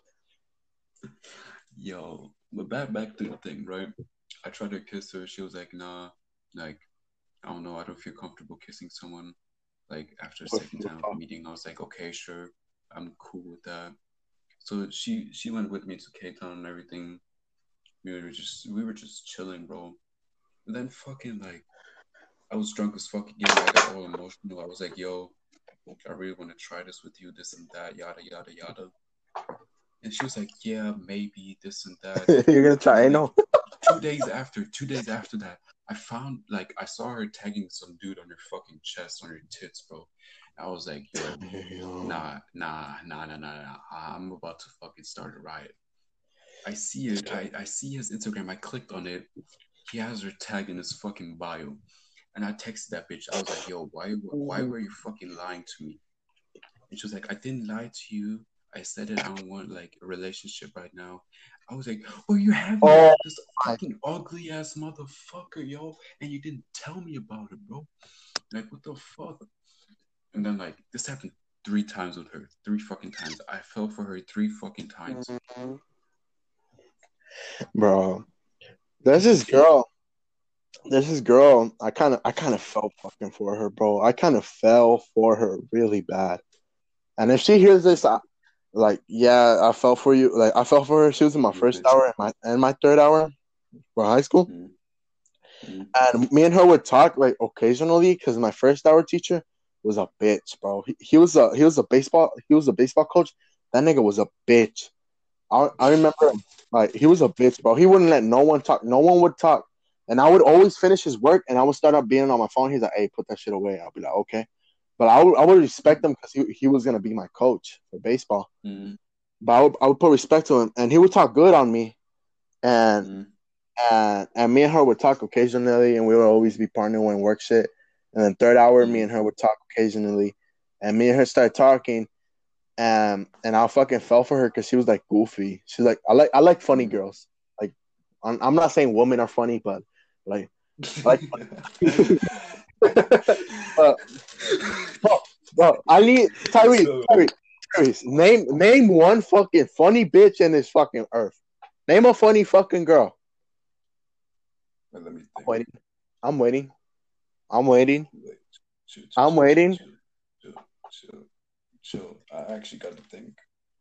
Yo, but back to the thing, right? I tried to kiss her. She was like, nah, like I don't know. I don't feel comfortable kissing someone. Like after the second time of meeting, I was like, okay, sure, I'm cool with that. So she went with me to Cape Town and everything. We were just chilling, bro. And then fucking like I was drunk as fuck again. I got all emotional. I was like, yo, I really want to try this with you, this and that, yada yada yada. And she was like, yeah, maybe this and that. You're gonna And try, then I like know. 2 days after that, I found like I saw her tagging some dude on her fucking chest, on her tits, bro. I was like, yo, nah. I'm about to fucking start a riot. I see it. I see his Instagram. I clicked on it. He has her tag in his fucking bio. And I texted that bitch. I was like, yo, why were you fucking lying to me? And she was like, I didn't lie to you. I said that I don't want like a relationship right now. I was like, oh, you're having Oh this my, fucking ugly ass motherfucker, yo, and you didn't tell me about it, bro. Like, what the fuck? And then like this happened 3 times with her, 3 fucking times. I fell for her 3 fucking times. bro. There's this girl. There's this girl. I kind of felt fucking for her, bro. I kind of fell for her really bad. And if she hears this, like, yeah, I fell for you. Like, I fell for her. She was in my You first bitch. hour and my third hour for high school. Mm-hmm. And me and her would talk like occasionally because my first hour teacher was a bitch, bro. He was a baseball coach. That nigga was a bitch. I remember like he was a bitch, bro. He wouldn't let no one talk. No one would talk. And I would always finish his work and I would start up being on my phone. He's like, hey, put that shit away. I'll be like, okay. But I would respect him because he was gonna be my coach for baseball. Mm, But I would put respect to him and he would talk good on me. And mm, and me and her would talk occasionally and we would always be partnering when work shit. And then third hour, me mm. and her would talk occasionally. And me and her started talking and I fucking fell for her because she was like goofy. She's like I like funny Mm. girls. Like I'm not saying women are funny, but like I like. uh, I need Tyrese. So, Tyrese. Name one fucking funny bitch in this fucking earth. Name a funny fucking girl. well, let me I'm think. waiting. I'm waiting. I'm waiting. Wait, chill, chill, I'm chill, chill, waiting. chill, chill, chill, chill. I actually got to think.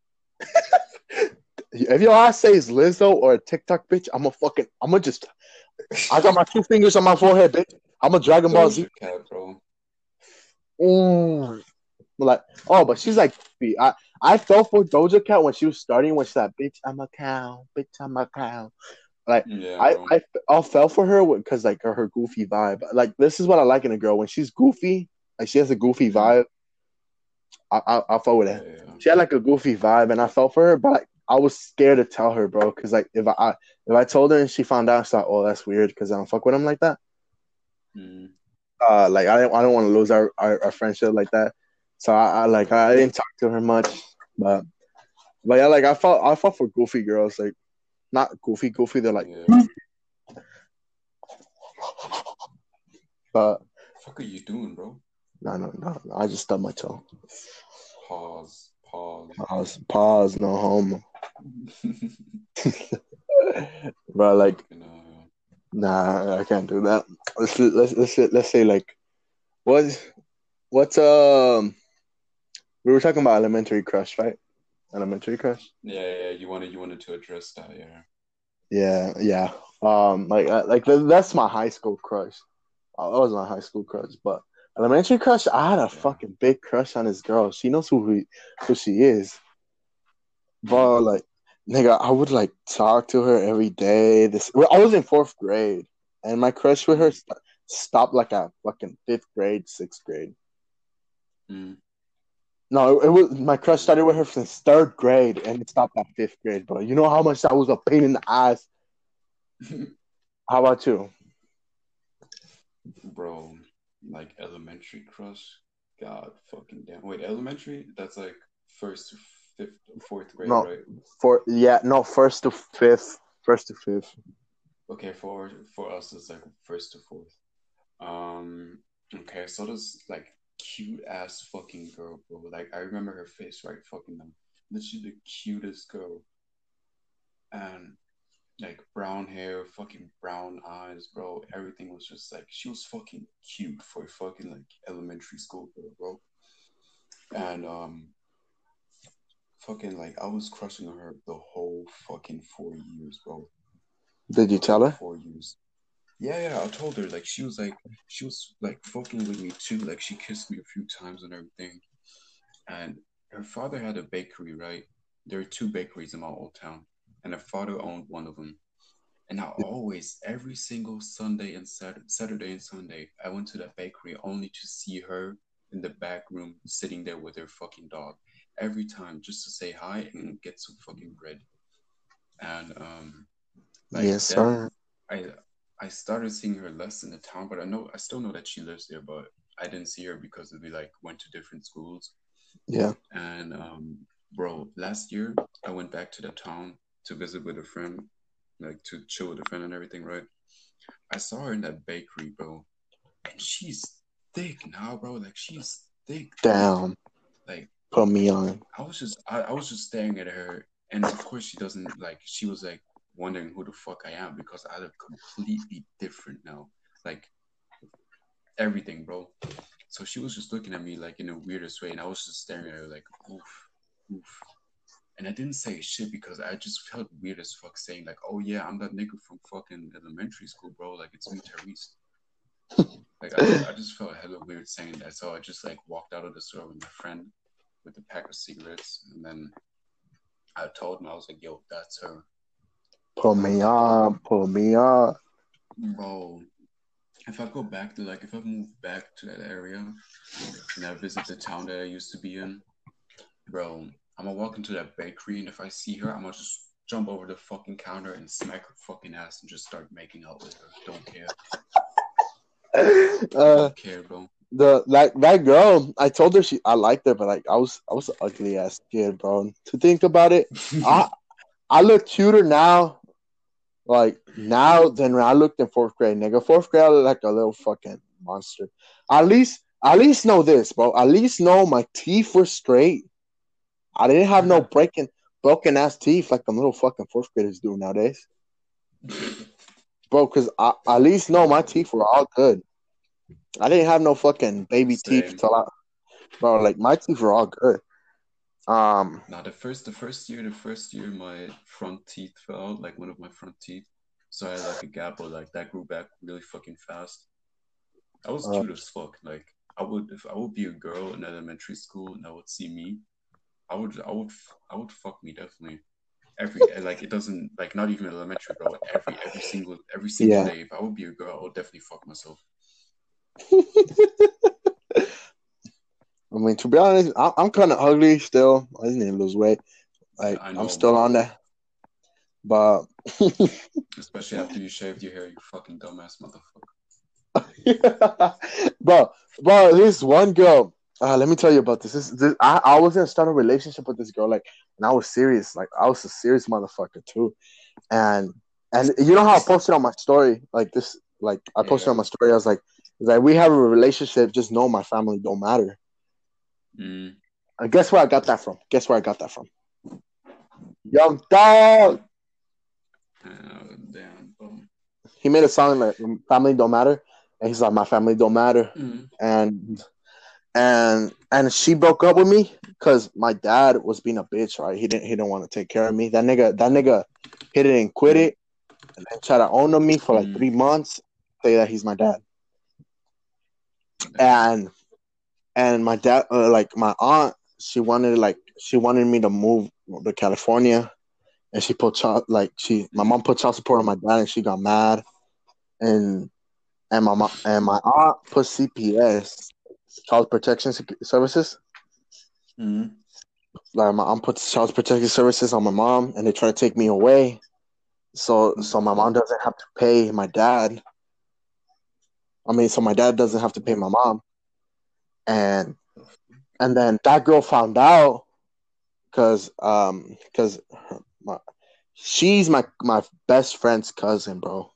If your ass says Lizzo or a TikTok bitch, I'm gonna just I got my two fingers on my forehead, bitch. I'm a Dragon Ball Z. Doja Cat, bro. Mm. Like, oh, but she's like, I fell for Doja Cat when she was starting. When she's like, bitch, I'm a cow, bitch, I'm a cow. Like, Yeah, I, bro. I, I fell for her because like her goofy vibe. Like, this is what I like in a girl when she's goofy. Like, she has a goofy Mm. vibe. I fell with Yeah, her. yeah. She had like a goofy vibe, and I fell for her. But like, I was scared to tell her, bro, because like if I told her and she found out, she's like, oh, that's weird because I don't fuck with him like that. Mm. Like I don't want to lose our friendship like that. So I didn't talk to her much, but yeah, like I fought for goofy girls, like not goofy. They're like, Yeah. but Fuck are you doing, bro? no, I just stubbed my toe. Pause. Pause. Pause, no homo, bro. Like, Fucking nah, I can't do that. Let's say like what's what's we were talking about elementary crush, right? Elementary crush. yeah. You wanted to address that, yeah. Yeah. That's my high school crush. That was my high school crush, but elementary crush, I had a Yeah. fucking big crush on this girl. She knows who she is. Mm. But like, nigga, I would like talk to her every day. I was in fourth grade, and my crush with her Mm. stopped like at fucking fifth grade, sixth grade. Mm. No, it was my crush Mm. started with her since third grade, and it stopped at fifth grade. Bro, you know how much that was a pain in the ass. How about you? Bro, like elementary crush. God fucking damn. Wait, elementary? That's like first to fifth, fourth grade, No, right? no, first to fifth, first to fifth. Okay, for us it's like first to fourth. Um, okay, so this like cute ass fucking girl, bro. Like I remember her face, right? Fucking them. Literally the cutest girl. And like brown hair, fucking brown eyes, bro. Everything was just like she was fucking cute for fucking like elementary school girl, bro. And fucking like I was crushing on her the whole fucking 4 years, bro. Did you The tell whole her? 4 years. Yeah. I told her like she was like fucking with me too. Like she kissed me a few times and everything. And her father had a bakery, right? There are two bakeries in my old town, and her father owned one of them. And I always, every single Sunday and Saturday and Sunday, I went to that bakery only to see her in the back room sitting there with her fucking dog. Every time just to say hi and get some fucking bread. And like Yes, then sir. I I started seeing her less in the town, but I still know that she lives there, but I didn't see her because we like went to different schools. Yeah. And bro, last year I went back to the town to visit with a friend, like to chill with a friend and everything, right? I saw her in that bakery, bro, and she's thick now, bro. Like she's thick, thick. Damn. Like Put me on. I was just staring at her, and of course she doesn't like. She was like wondering who the fuck I am because I look completely different now, like everything, bro. So she was just looking at me like in the weirdest way, and I was just staring at her like, oof, oof. And I didn't say shit because I just felt weird as fuck saying like, "Oh yeah, I'm that nigga from fucking elementary school, bro. Like it's me, Tyrese." Like I just felt hella weird saying that, so I just like walked out of the store with my friend with a pack of cigarettes, and then I told him, I was like, yo, that's her. Put me on, put me on. Bro, if I go back to like, if I move back to that area and I visit the town that I used to be in, bro, I'm gonna walk into that bakery and if I see her, I'm gonna just jump over the fucking counter and smack her fucking ass and just start making out with her. Don't care. Uh, Don't care, bro. that girl, I told her I liked her, but like I was an ugly ass kid, bro. To think about it, I I look cuter now, like now than when I looked in fourth grade, nigga. Fourth grade, I look like a little fucking monster. At least know this, bro. At least know my teeth were straight. I didn't have no broken ass teeth like the little fucking fourth graders do nowadays, bro. Because I at least know my teeth were all good. I didn't have no fucking baby teeth Same. till bro. Like my teeth were all good. Now the first year, my front teeth fell out, like one of my front teeth. So I had like a gap, but like that grew back really fucking fast. I was uh, cute as fuck. Like if I would be a girl in elementary school and I would see me, I would fuck me definitely. Every day. Like it doesn't like not even elementary, bro. Every single yeah. day. If I would be a girl, I would definitely fuck myself. I mean, to be honest, I'm kind of ugly still. I just need to lose weight. Yeah, Like I I'm know, still bro. on that, but Especially after you shaved your hair, you fucking dumbass motherfucker. bro, this one girl. Let me tell you about this. I was gonna start a relationship with this girl, like, and I was serious. Like, I was a serious motherfucker too. And you know how I posted on my story, like this, like I posted Yeah. on my story. I was like, we have a relationship. Just know my family don't matter. Mm. And guess where I got that from? Guess where I got that from? Young Dog. Damn, bro. He made a song like "Family Don't Matter," and he's like, "My family don't matter," Mm. and she broke up with me because my dad was being a bitch. Right? He didn't want to take care of me. That nigga hit it and quit it, and then tried to own me for like Mm. 3 months. Say that he's my dad, Damn. and my dad, like my aunt, she wanted me to move to California, and she put my Mm. mom put child support on my dad, and she got mad, and my aunt put CPS, Child Protection Services. Mm. Like my aunt put Child Protection Services on my mom, and they try to take me away. So The my mom fuck? doesn't have to pay my dad. I mean, so my dad doesn't have to pay my mom, and The fuck? then that girl found out because my, she's my best friend's cousin, bro,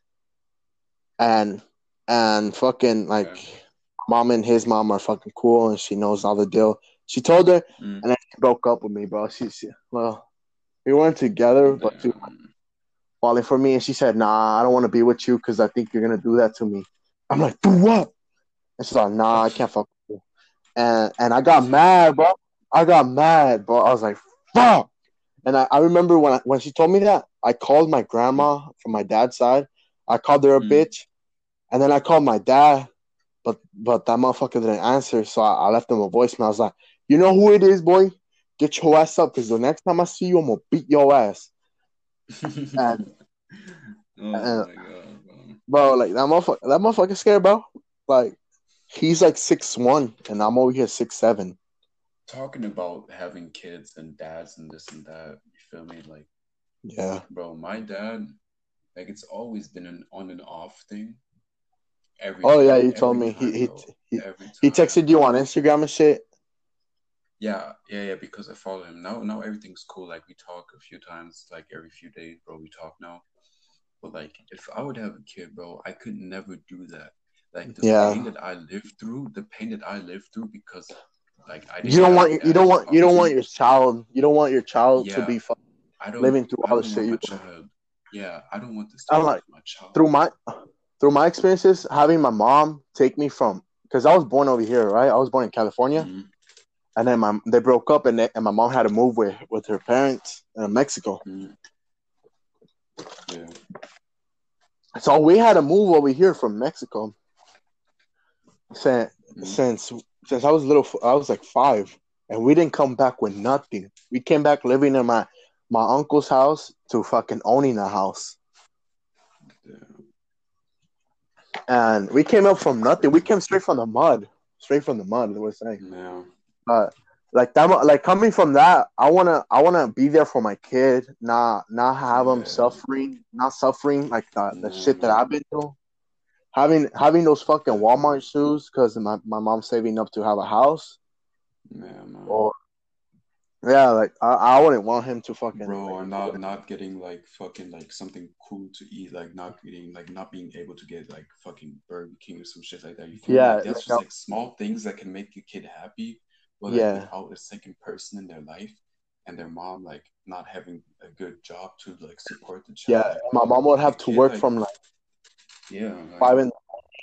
and fucking Okay. like mom and his mom are fucking cool, and she knows all the deal. She told her, Mm. and then she broke up with me, bro. Well, we weren't together, but she was Damn. falling for me, and she said, "Nah, I don't want to be with you because I think you're gonna do that to me." I'm like, "Do what?" And she's like, "Nah, I can't fuck with you." And I got mad, bro. I got mad, bro. I was like, "Fuck!" And I remember when she told me that, I called my grandma from my dad's side. I called her a Mm. bitch, and then I called my dad, but that motherfucker didn't answer. So I left him a voicemail. I was like, "You know who it is, boy? Get your ass up, because the next time I see you, I'm gonna beat your ass." And, Oh and my god, bro. bro, like that motherfucker scared, bro. Like he's like 6'1", and I'm over here 6'7". Talking about having kids and dads and this and that, you feel me? Like, Yeah. bro, my dad, like, it's always been an on and off thing. Every Oh yeah, time, you told every me time, bro. Every he time. texted you on Instagram and shit. Yeah, yeah, yeah, because I follow him. Now everything's cool. Like, we talk a few times, like, every few days, bro, we talk now. But, like, if I would have a kid, bro, I could never do that. Like, Yeah. the pain that I lived through because, like, I You didn't don't have a want dad, obviously. you don't want your child to Yeah, be living through I all the don't shit want my you went. child. Yeah, I don't want this to I'm happen like to my child. through my experiences, having my mom take me from, because I was born over here, right? I was born in California, Mm, and then they broke up, and my mom had to move with her parents in Mexico. mm, yeah. So we had to move over here from Mexico since Mm, since I was little. I was like 5, and we didn't come back with nothing. We came back living in my uncle's house to fucking owning a house. Yeah. And we came up from nothing. We came straight from the mud. Straight from the mud, we're saying. Yeah. Like that, like coming from that, I wanna be there for my kid, not have him Yeah. not suffering like the Yeah, shit that man. I've been through. Having those fucking Definitely. Walmart shoes because my mom's saving up to have a house. Yeah, man. Or yeah, like I wouldn't want him to fucking Bro, like or not getting like fucking like something cool to eat, like not getting like not being able to get like fucking Burger King or some shit like that. You feel me? yeah Like that's just like small things that can make your kid happy, but like yeah without a second person in their life and their mom like not having a good job to like support the child, yeah. like My mom would the have to kid work like from like yeah, like 5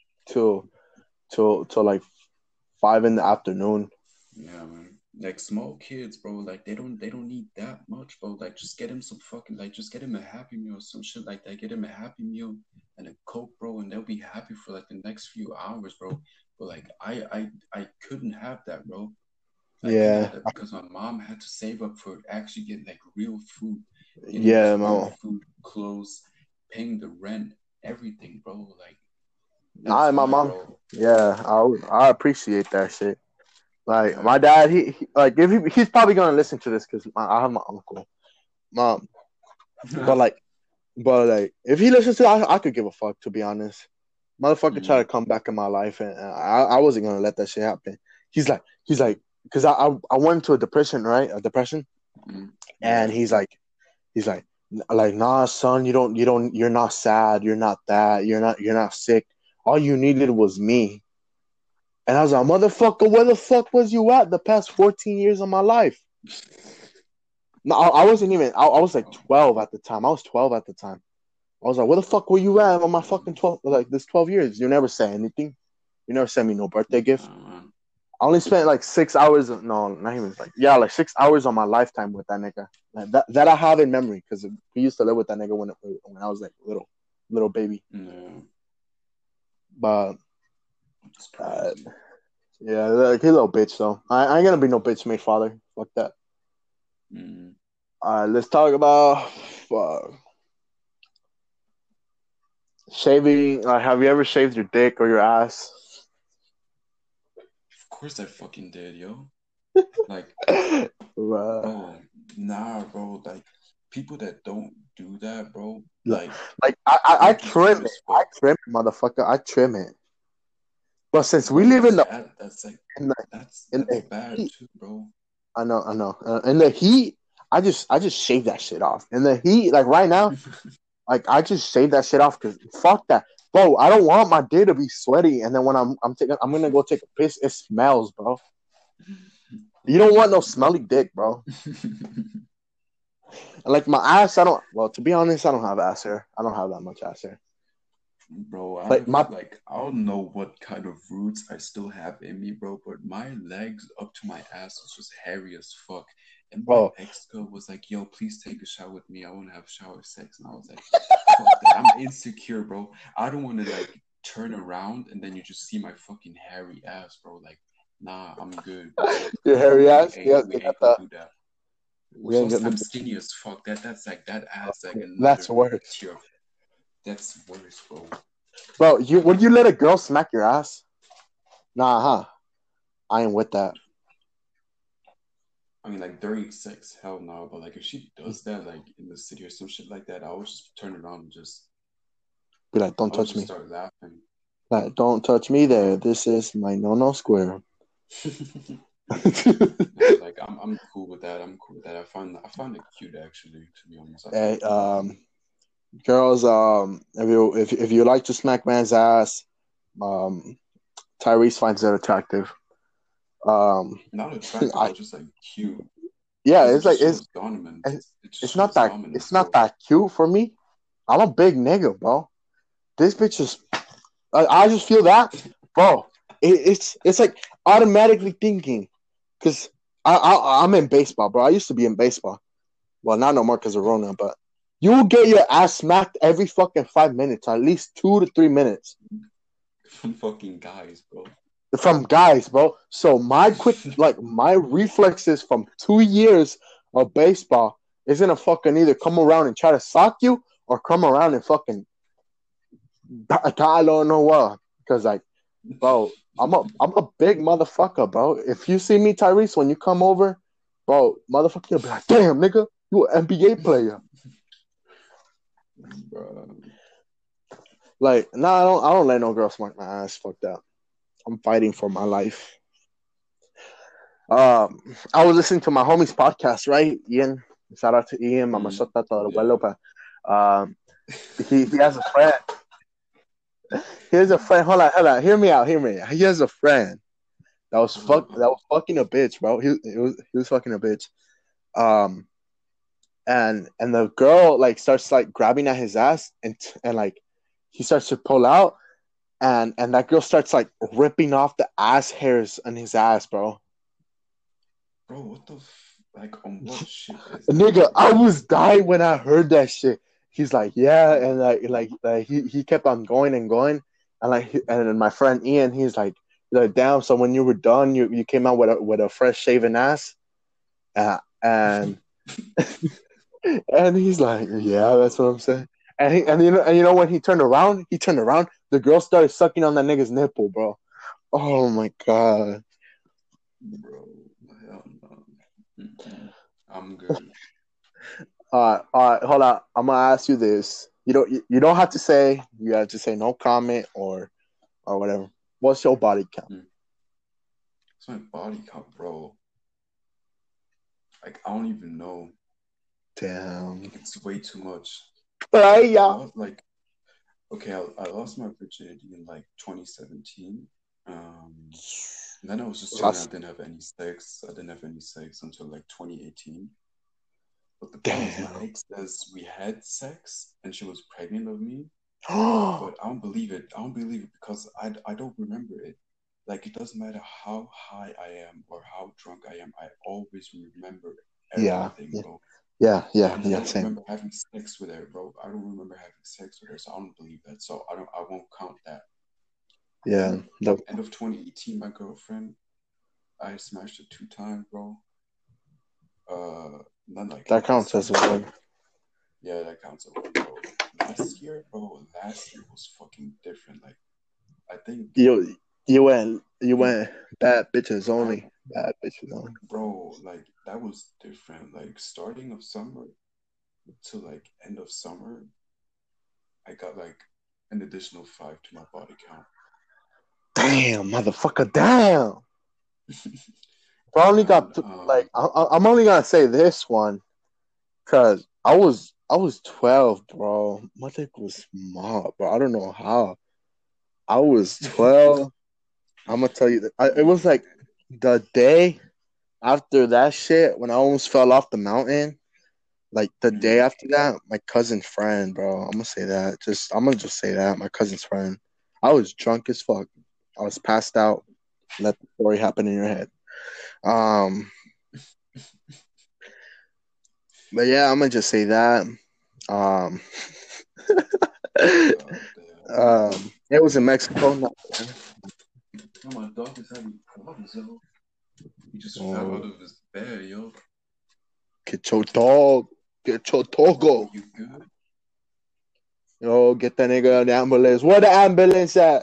to like 5 in the afternoon. yeah, man. Like small kids, bro, like they don't need that much, bro. Like just get him some fucking like just get him a happy meal or some shit like that. Get him a happy meal and a Coke, bro, and they'll be happy for like the next few hours, bro. But like I couldn't have that, bro. I couldn't have Yeah, that because my mom had to save up for actually getting like real food, getting us yeah, real no. food, clothes, paying the rent, everything, bro. Like I that's my why, mom. bro. Yeah, I appreciate that shit. Like Yeah. my dad, he like if he's probably gonna listen to this because I have my uncle, mom. But like, but if he listens to, it, I could give a fuck to be honest. Motherfucker tried to Mm, come back in my life, and I wasn't gonna let that shit happen. He's like, because I went into a depression, right? A depression, and yeah. he's like, nah, son, you're not sad, you're not that, you're not sick. All you needed was me. And I was like, motherfucker, where the fuck was you at the past 14 years of my life? No, I wasn't even. I was like Oh, 12 at the time. I was 12 at the time. I was like, where the fuck were you at on my fucking 12, like this 12 years? You never say anything. You never sent me no birthday gift. man. I only spent like 6 hours. No, not even like, yeah, like 6 hours on my lifetime with that nigga. Like that I have in memory because we used to live with that nigga when I was like little baby. Yeah, But it's uh, crazy. yeah, like he's a little bitch though. I ain't gonna be no bitch made father. Fuck that. Mm. Let's talk about shaving. Have you ever shaved your dick or your ass? Of course I fucking did, yo. Like, uh, bro, nah, bro. Like, people that don't do that, bro, like like, I they're just trim weird it. as I fuck. trim it, motherfucker. I trim it. But since we Bro, live that's like, in the in that's the bad heat, too, bro. I know. In the heat, I just shave that shit off. In the heat, like right now, like I just shave that shit off because fuck that, bro. I don't want my dick to be sweaty, and then when I'm gonna go take a piss, it smells, bro. You don't want no smelly dick, bro. And like my ass, I don't. Well, to be honest, I don't have ass hair. I don't have that much ass hair. Bro, Like I've my like I don't know what kind of roots I still have in me, bro, but my legs up to my ass was just hairy as fuck. And my bro, ex girl was like, "Yo, please take a shower with me. I want to have shower sex." And I was like, "Fuck that. I'm insecure, bro. I don't want to like turn around and then you just see my fucking hairy ass, bro. Like, nah, I'm good, bro. your hairy We ass. ain't Yeah, we you got ain't gonna do that. we ain't Plus, got I'm the. skinny as fuck. That's like that adds like That's another worse, tier. That's worse, bro. bro. Would you let a girl smack your ass? Nah, huh? I ain't with that. I mean, like during sex, hell no. But like if she does that, like in the city or some shit like that, I would just turn around and just, Be like, don't I would touch just me. start laughing. Like, don't touch me there. Yeah. This is my no square. Yeah, like I'm cool with that. I'm cool with that. I find it cute actually, to be honest. I find Hey, it cute. girls, if you like to smack man's ass, um, Tyrese finds it attractive. Um, Not attractive, I but just like cute. yeah, Because it it's like just shows dominance. It just it's not shows that dominance, it's not bro. that cute for me. I'm a big nigga, bro. This bitch is. I just feel that, bro. It's like automatically thinking, because I'm in baseball, bro. I used to be in baseball. Well, not no more because of Rona, but you will get your ass smacked every fucking 5 minutes, at least 2 to 3 minutes. Fucking guys, bro. from guys, bro. So my reflexes from 2 years of baseball is gonna fucking either come around and try to sock you or come around and fucking I don't know what. Because like, bro, I'm a big motherfucker, bro. If you see me, Tyrese, when you come over, bro, motherfucker, you'll be like, damn, nigga, you an NBA player. Bro. Like, nah, I don't let no girl smack my ass. Fuck that. I'm fighting for my life. I was listening to my homie's podcast, right? Ian. Shout out to Ian, mamachota, todo el Yeah. vuelo, pa. He has a friend. He has a friend. Hold on. Hear me out. He has a friend that was fucking a bitch, bro. He was fucking a bitch. Um, and the girl like starts like grabbing at his ass and like he starts to pull out and that girl starts like ripping off the ass hairs on his ass, bro. Bro, what the like on what shit is that? Nigga, I was dying when I heard that shit. He's like, yeah, and he kept on going and going, and and then my friend Ian, he's like, damn. So when you were done, you came out with a fresh shaven ass, and and he's like, yeah, that's what I'm saying. And when he turned around, the girl started sucking on that nigga's nipple, bro. Oh my god. Bro, hell no. I'm good. All right, hold on. I'm gonna ask you this. You don't have to say. You have to say no comment or whatever. What's your body count? It's my body count, bro. Like I don't even know. Damn. Like, it's way too much. Hey, Like I yeah. lost like okay, I lost my virginity in like 2017. And then I was just chilling. I That's didn't have any sex. I didn't have any sex until like 2018. But the point is, my damn. ex says we had sex and she was pregnant of me. But I don't believe it. I don't believe it because I don't remember it. Like it doesn't matter how high I am or how drunk I am. I always remember Yeah. everything, Yeah. bro. Yeah. Yeah. And I Yeah. don't Same. remember having sex with her, bro. I don't remember having sex with her, so I don't believe that. So I won't count that. And Yeah. then end of 2018, my girlfriend, I smashed her 2 times, bro. Then like That counts this as year, one. yeah, that counts a one, bro. Last year, bro, last year was fucking different. Like I think You went bad bitches I, only. Bad bitches only. bro, like that was different. Like starting of summer to like end of summer, I got like an additional 5 to my body count. Damn, motherfucker. Damn. I only got And I'm only gonna say this one because I was 12, bro. My dick was small, bro. I don't know how. I was 12. I'm gonna tell you that it was like the day after that shit when I almost fell off the mountain. Like the day mhm. after that, my cousin's friend, bro. I'm gonna say that. I'm gonna just say that my cousin's friend. I was drunk as fuck. I was passed out. Let the story happen in your head. Um, but yeah, I'm gonna just say that. Um, God damn. it was in Mexico. Oh, my dog is having problems, yo. He just fell Oh, out of his bed, yo. get your dog. Get your Bro, togo. you good? Yo, get that nigga an ambulance. Where the ambulance at?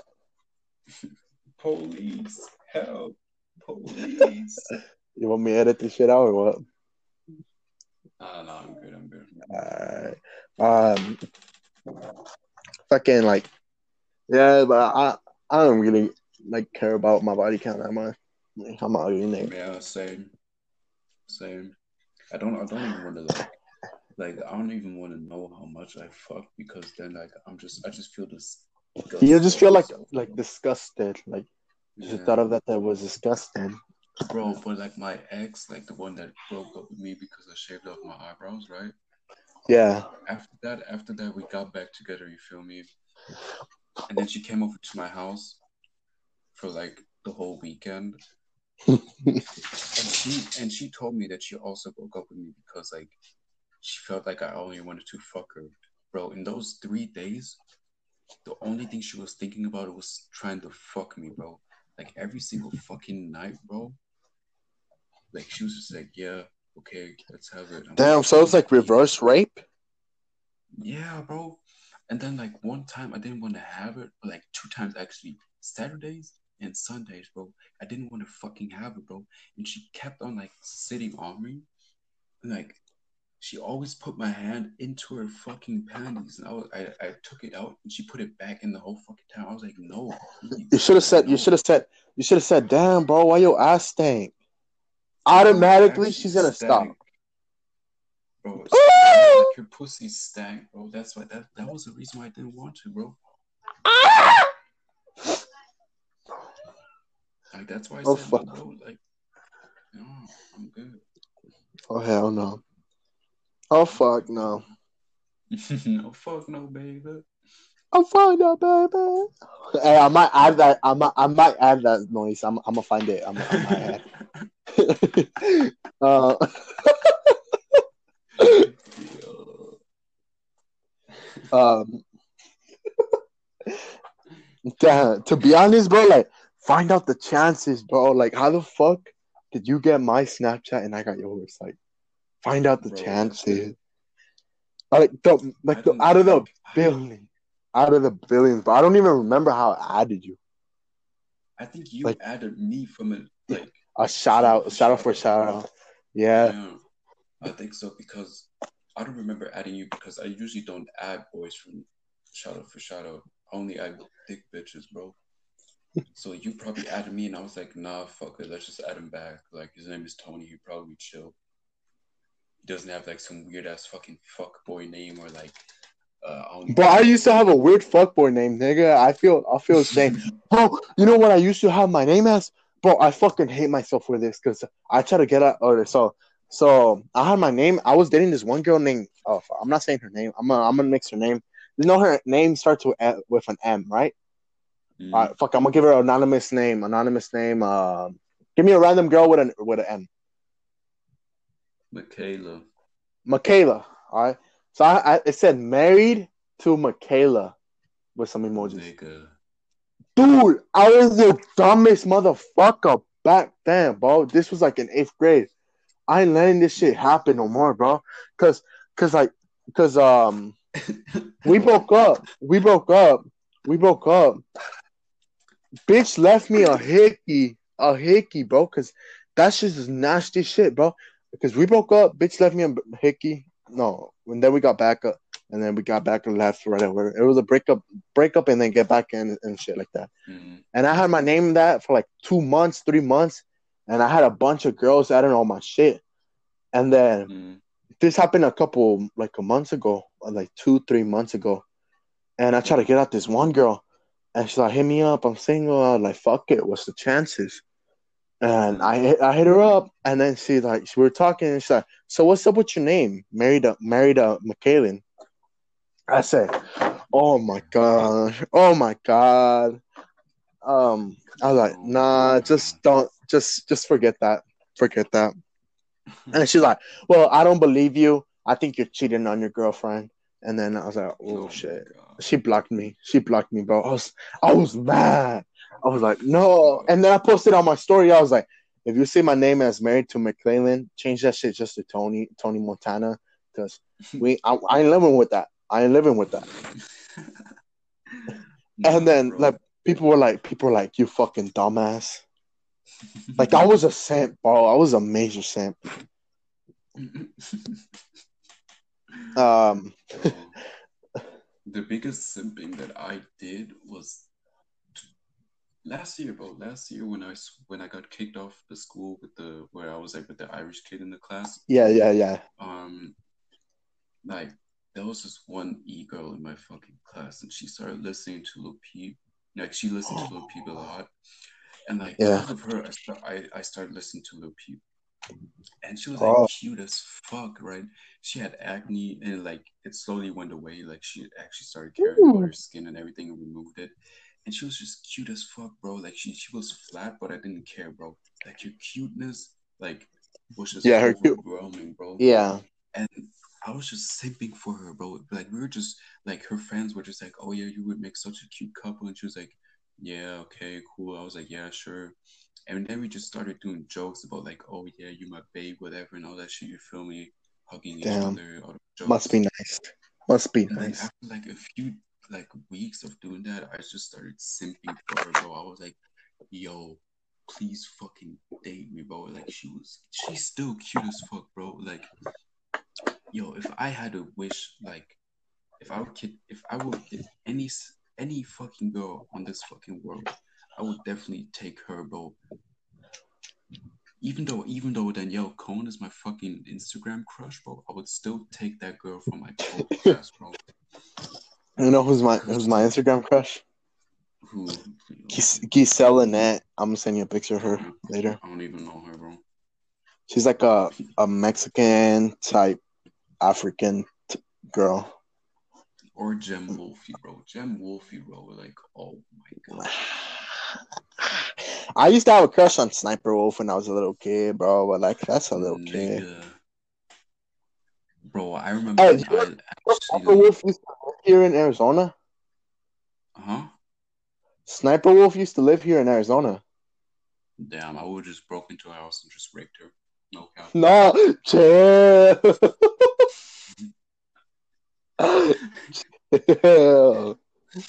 Police, help, police. You want me to edit this shit out or what? No, I'm good, I'm good. Alright. Um, fucking like, yeah, but I don't really like care about my body count that much. Like, I'm not really nigga. Yeah, same, same. I don't even want to like, I don't even want to know how much I fuck because then, like, I just feel You disgust just of feel myself, like bro. disgusted. Like just thought Yeah, of that was disgusting. bro, but like my ex, like the one that broke up with me because I shaved off my eyebrows, right? Yeah. After that, we got back together. You feel me? And then she came over to my house for like the whole weekend, and she told me that she also broke up with me because like she felt like I only wanted to fuck her, bro. In those 3 days, the only thing she was thinking about was trying to fuck me, bro. like every single fucking night, bro. Like she was just like, yeah, okay, let's have it. I'm like, Damn, so it's like babe, reverse rape. yeah, bro. And then like one time I didn't want to have it, but like two times actually, Saturdays and Sundays, bro. I didn't want to fucking have it, bro. And she kept on like sitting on me, and like she always put my hand into her fucking panties, and I took it out, and she put it back in the whole fucking time. I was like, no, You please, should have like said. You no, should have said. You should have said, "Damn, bro, why your ass stink?" bro. It Automatically, actually she's gonna stop. stank, bro. Yeah, like your pussy stank, bro. That's why that was the reason why I didn't want to, bro. Like that's why I Oh said no, fuck! bro. Like no, I'm good. Oh hell no! Oh fuck no! No, fuck no, baby. Oh fuck no, baby! Hey, I might add that. I might add that noise. I'm gonna find it. I might add. uh, Yo. um, damn, to be honest, bro, like find out the chances, bro. Like, how the fuck did you get my Snapchat and I got yours? Like, find out the Bro, chances. I Like the don't like. out of the billions, but I don't even remember how I added you. I think you Like added me from a like a shout out for a shout out. Yeah, Yeah, I think so because I don't remember adding you because I usually don't add boys from shout out for shout out. I only add dick bitches, bro. So you probably added me, and I was like, nah, fuck it, let's just add him back. Like his name is Tony. He probably chill. He doesn't have like some weird ass fucking fuck boy name or like I don't but even I know. used to have a weird fuckboy name, nigga. I feel ashamed, bro. You know what I used to have my name as, bro? I fucking hate myself for this because I try to get out. So I had my name. I was dating this one girl named. Oh, I'm not saying her name. I'm gonna mix her name. You know her name starts with an M, right? All Mm, right, fuck. I'm gonna give her an anonymous name. Anonymous name. Give me a random girl with an M. Michaela, Michaela. All right. So it said married to Michaela with some emojis. nigga. Dude, I was the dumbest motherfucker back then, bro. This was like in eighth grade. I ain't letting this shit happen no more, bro. Cause, cause like, cause we broke up. We broke up. We broke up. Bitch left me a hickey, bro. Cause that shit is nasty shit, bro. Because we broke up, bitch left me a hickey. No, and then we got back up, and then we got back and left right away. It was a breakup, and then get back in and shit like that. Mm, And I had my name in that for like 2 months, 3 months, and I had a bunch of girls adding all my shit. And then mm, this happened a month ago, or like 2, 3 months ago. And I tried to get out this one girl, and she's like, "Hit me up. I'm single." I was like, "Fuck it. What's the chances?" And mm. I hit her up, and then we were talking, and she's like, "So what's up with your name?" Married McKaylin. I said, "Oh my god, oh my god." I was like, Oh my "Nah, just god. don't, just forget that." And she's like, "Well, I don't believe you. I think you're cheating on your girlfriend." And then I was like, "Oh Oh my shit." god. She blocked me. She blocked me, bro. I was mad. I was like, no. Bro. And then I posted on my story. I was like, if you see my name as married to McClellan, change that shit just to Tony Montana, because I ain't living with that. I ain't living with that. And Nah, then like bro. people were like, you fucking dumbass. Like I was a simp, bro. I was a major simp. Um, Bro, the biggest simping that I did was last year, bro. Last year when I got kicked off the school with the where I was like with the Irish kid in the class. yeah, yeah, yeah. Um, like there was this one girl in my fucking class, and she started listening to Lil Peep. Like she listened to Lil Peep a lot, and like Yeah. because of her, I started listening to Lil Peep, and she was like Oh, cute as fuck, right? She had acne, and like it slowly went away. Like she actually started caring about ooh. her skin and everything, and removed it. And she was just cute as fuck, bro. Like she was flat, but I didn't care, bro. Like your cuteness, like was just Yeah, her cute. overwhelming, bro. Yeah. And I was just simping for her, bro. Like we were just like her friends were just like, "Oh yeah, you would make such a cute couple," and she was like, yeah, okay, cool. I was like, yeah, sure. And then we just started doing jokes about like, oh yeah, you my babe, whatever, and all that shit. You feel me? Hugging each Damn. other, all the Must be jokes. nice. Must be And then nice. after like a few like weeks of doing that, I just started simping for her, bro. I was like, yo, please fucking date me, bro. Like she's still cute as fuck, bro. Like, yo, if I had a wish, like if I would get any fucking girl on this fucking world, I would definitely take her, bro. Even though Danielle Cohn is my fucking Instagram crush, bro, I would still take that girl from my broke ass, bro. You know who's Because my Instagram crush? who? Giselle Annette. I'm gonna send you a picture of I her don't, later. I don't even know her, bro. She's like a Mexican type African girl. Or Gem Wolfie, bro. Gem Wolfie, bro. Like, oh my god, I used to have a crush on Sniper Wolf when I was a little kid, bro. But like, that's a little kid. nigga, bro. I remember Hey, when do you know I Sniper actually, Wolf used to live here in Arizona? huh? Sniper Wolf used to live here in Arizona. Damn, I would just broke into her house and just raped her. No cap. No, chill. Chill.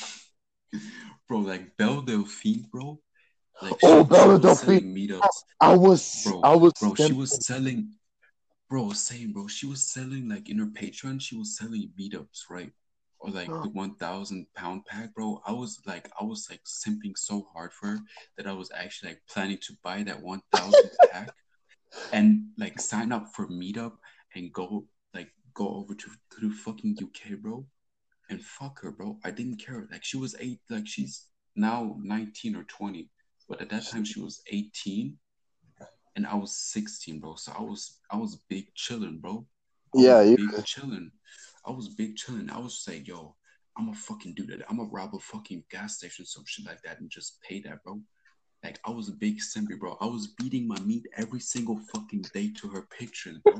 Bro, like Belle Delphine, bro. Like Oh, she Bella was Delphine. selling meetups, I was bro. She simping. was selling, bro. Same, bro. She was selling like in her Patreon. She was selling meetups, right? Or like the 1,000 pound pack, bro. I was like simping so hard for her that I was actually like planning to buy that 1,000 pack and like sign up for meetup and go over to the fucking UK, bro, and fuck her, bro. I didn't care. Like she was like she's now 19 or 20, but at that time she was 18 and I was 16, bro. So I was big chilling, bro. I was Yeah, you. big chilling. I was big chilling. I was just like, yo, I'm gonna fucking do that. I'm gonna rob a fucking gas station, some shit like that, and just pay that, bro. Like I was a big simpy, bro. I was beating my meat every single fucking day to her picture, bro.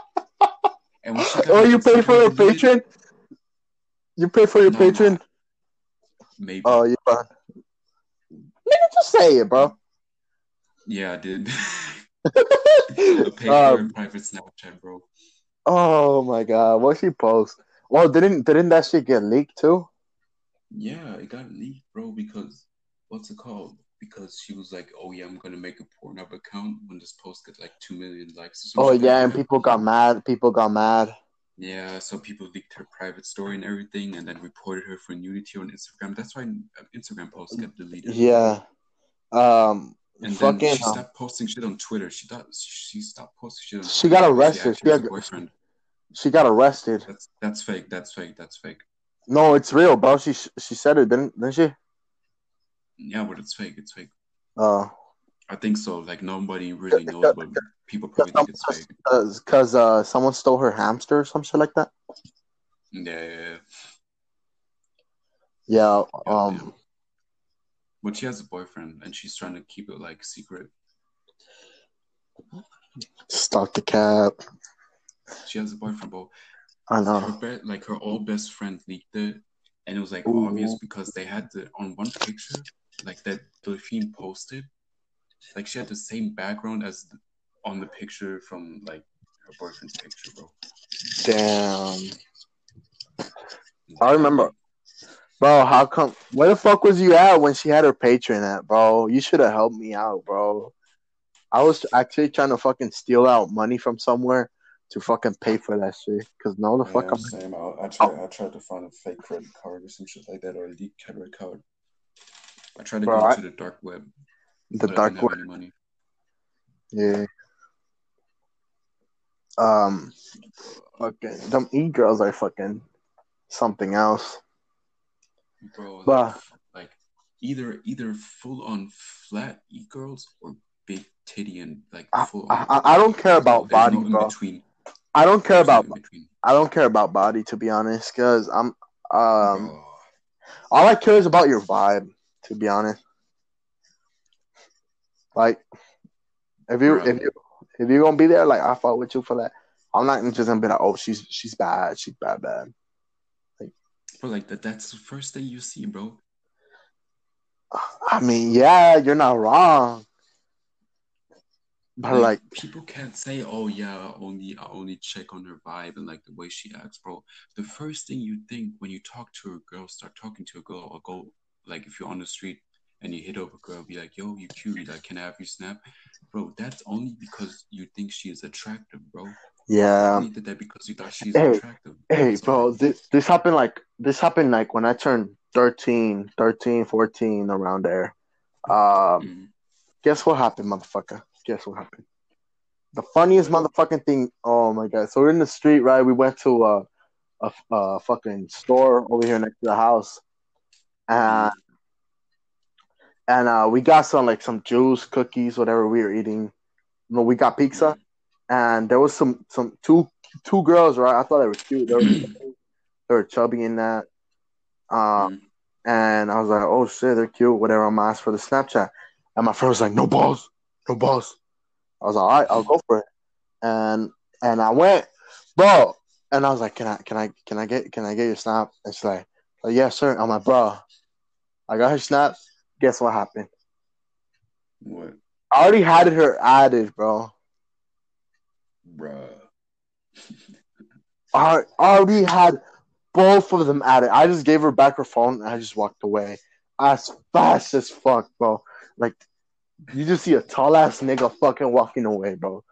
And when she got Oh, her you pay for Instagram your deleted, patron? You pay for your no, no, patron? Oh, maybe. you. Nigga, just say it, bro. Yeah, I did. I paid for her um. private Snapchat, bro. Oh my god, what she post? Well, didn't that shit get leaked too? Yeah, it got leaked, bro, because what's it called? Because she was like, "Oh yeah, I'm gonna make a Pornhub account when this post get like 2 million likes or some Oh shit like yeah, and that." people got mad. People got mad. Yeah, so people leaked her private story and everything, and then reported her for nudity on Instagram. That's why Instagram posts get deleted. Yeah. And then Fucking. she stopped posting shit on Twitter. She stopped posting shit on She Twitter got because she arrested. actually has a boyfriend. She got arrested. That's fake. That's fake. That's fake. No, it's real, bro. She said it, didn't she? Yeah, but it's fake. It's fake. Uh, I think so. Like nobody really knows, but people probably think it's fake. because someone stole her hamster or some shit like that. Yeah, yeah, yeah. Yeah. Goddamn. But she has a boyfriend, and she's trying to keep it like secret. Stop the cap. She has a boyfriend, bro. I know. Her old best friend leaked it, and it was like obvious Ooh. because they had on one picture, like that Delphine posted, like she had the same background as on the picture from like her boyfriend's picture, bro. Damn. I remember. Literally. Bro, how come? Where the fuck was you at when she had her patron at, bro? You should have helped me out, bro. I was actually trying to fucking steal out money from somewhere to fucking pay for that shit. Cause no, the fuck Yeah, I'm. same. I Oh, tried to find a fake credit card or some shit like that or a leaked credit card. I tried to bro, go to the dark web, the but I didn't dark have web. any money. Yeah. Um. Okay. Them e girls are fucking something else. Bro, But like either full on flat e girls or big titty and like full on I don't care bro. about There's body, no in bro. between. I don't care There's no about. in between, I don't care about body, to be honest. Cause I'm. bro. All I care is about your vibe. To be honest, like if you if Bro, you if you're gonna be there, like I fought with you for that. I'm not just gonna be like, oh, she's bad, she's bad. Like, bro, like that's the first thing you see, bro. I mean, yeah, you're not wrong, but Like like, people can't say, "Oh yeah, I only check on her vibe and like the way she acts, bro." The first thing you think when you talk to a girl, start talking to a girl, or go like if you're on the street and you hit up a girl, be like, "Yo, you cute? Like, can I have your snap?" Bro, that's only because you think she is attractive, bro. You yeah, only did that because you thought she's hey, attractive. hey, That's all. bro, this happened like when I turned 13, 14 around there. Um, Mm, guess what happened, motherfucker? Guess what happened? The funniest what? motherfucking thing. Oh my god! So we're in the street, right? We went to a fucking store over here next to the house, and Mm, we got some juice, cookies, whatever we were eating. We got pizza, mm, and there was some two girls, right? I thought they were cute. They were chubby in that. Um, mm. and I was like, oh shit, they're cute. Whatever. I'm gonna ask for the Snapchat, and my friend was like, no balls, no balls. I was like, all right, I'll go for it. And I went, bro. And I was like, can I get your snap? And she's like, oh, yeah, sir. I'm like, bro, I got her snap. Guess what happened? What, I already had her added, bro. bruh? I already had both of them added. I just gave her back her phone and I just walked away as fast as fuck, bro. Like you just see a tall ass nigga fucking walking away, bro.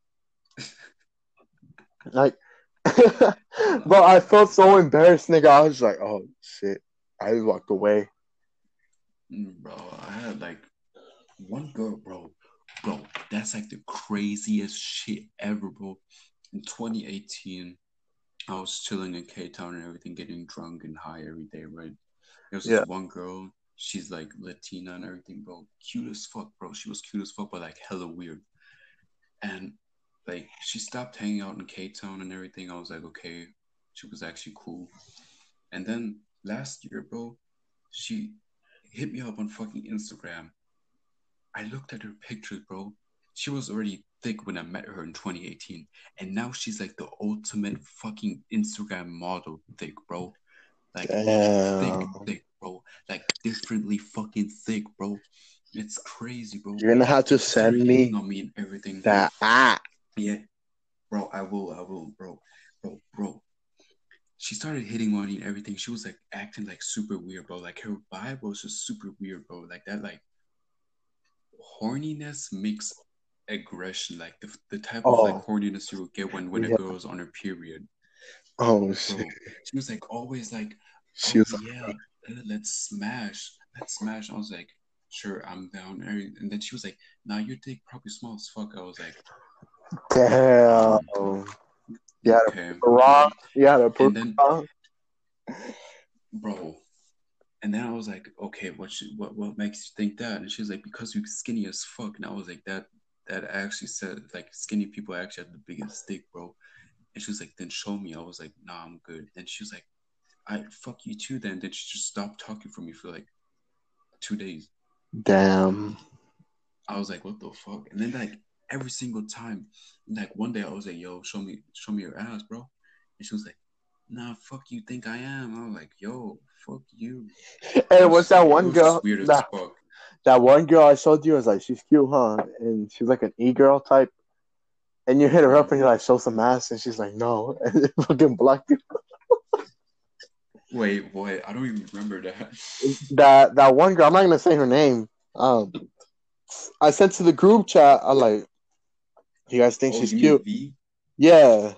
Like, bro, I felt so embarrassed, nigga. I was like, oh shit. I just walked away. Bro, I had like one girl, bro, that's like the craziest shit ever, bro. In 2018, I was chilling in K Town and everything, getting drunk and high every day, right? There was this Yeah. one girl, she's like Latina and everything, bro. Cute as fuck, bro. She was cute as fuck, but like hella weird. And like she stopped hanging out in K Town and everything. I was like, okay, she was actually cool. And then last year, bro, she hit me up on fucking Instagram. I looked at her pictures, bro. She was already thick when I met her in 2018. And now she's like the ultimate fucking Instagram model thick, bro. Like thick, Damn. thick, bro. Like differently fucking thick, bro. It's crazy, bro. You're gonna have to And she send started hitting me on me and everything. that app. Yeah, bro, I will, bro. Bro. She started hitting on me and everything. She was like acting like super weird, bro. Like her vibe was just super weird, bro. Like that, like horniness mixed aggression, like the type of like Oh, horniness you would get when a yeah. girl is on her period, Oh shit. bro. She was like always like, She "Oh was yeah, let's smash." I was like, "Sure, I'm down." And then she was like, "Nah, your dick probably small as fuck." I was like, damn. You had to Okay, prove her wrong. okay." You had to prove And then, her wrong. bro, and then I was like, "Okay, what makes you think that?" And she was like, "Because you're skinny as fuck." And I was like, That actually said like skinny people actually have the biggest dick, bro." And she was like, "Then show me." I was like, "Nah, I'm good." And she was like, "I fuck you too." Then she just stopped talking for me for like 2 days. Damn. I was like, "What the fuck?" And then like every single time, like one day I was like, "Yo, show me your ass, bro." And she was like, "Nah, fuck you think I am?" I was like, "Yo, fuck you." Hey, what's that It one was just girl? weird as Nah, fuck. that one girl I showed you was like, she's cute, huh? And she's like an e girl type. And you hit her up Mm. and you're like, show some ass, and she's like, no, and it fucking blocked you. Wait, what? I don't even remember that. That one girl, I'm not gonna say her name. I sent to the group chat. I like, you guys think Oh, she's you mean cute? V? Yeah.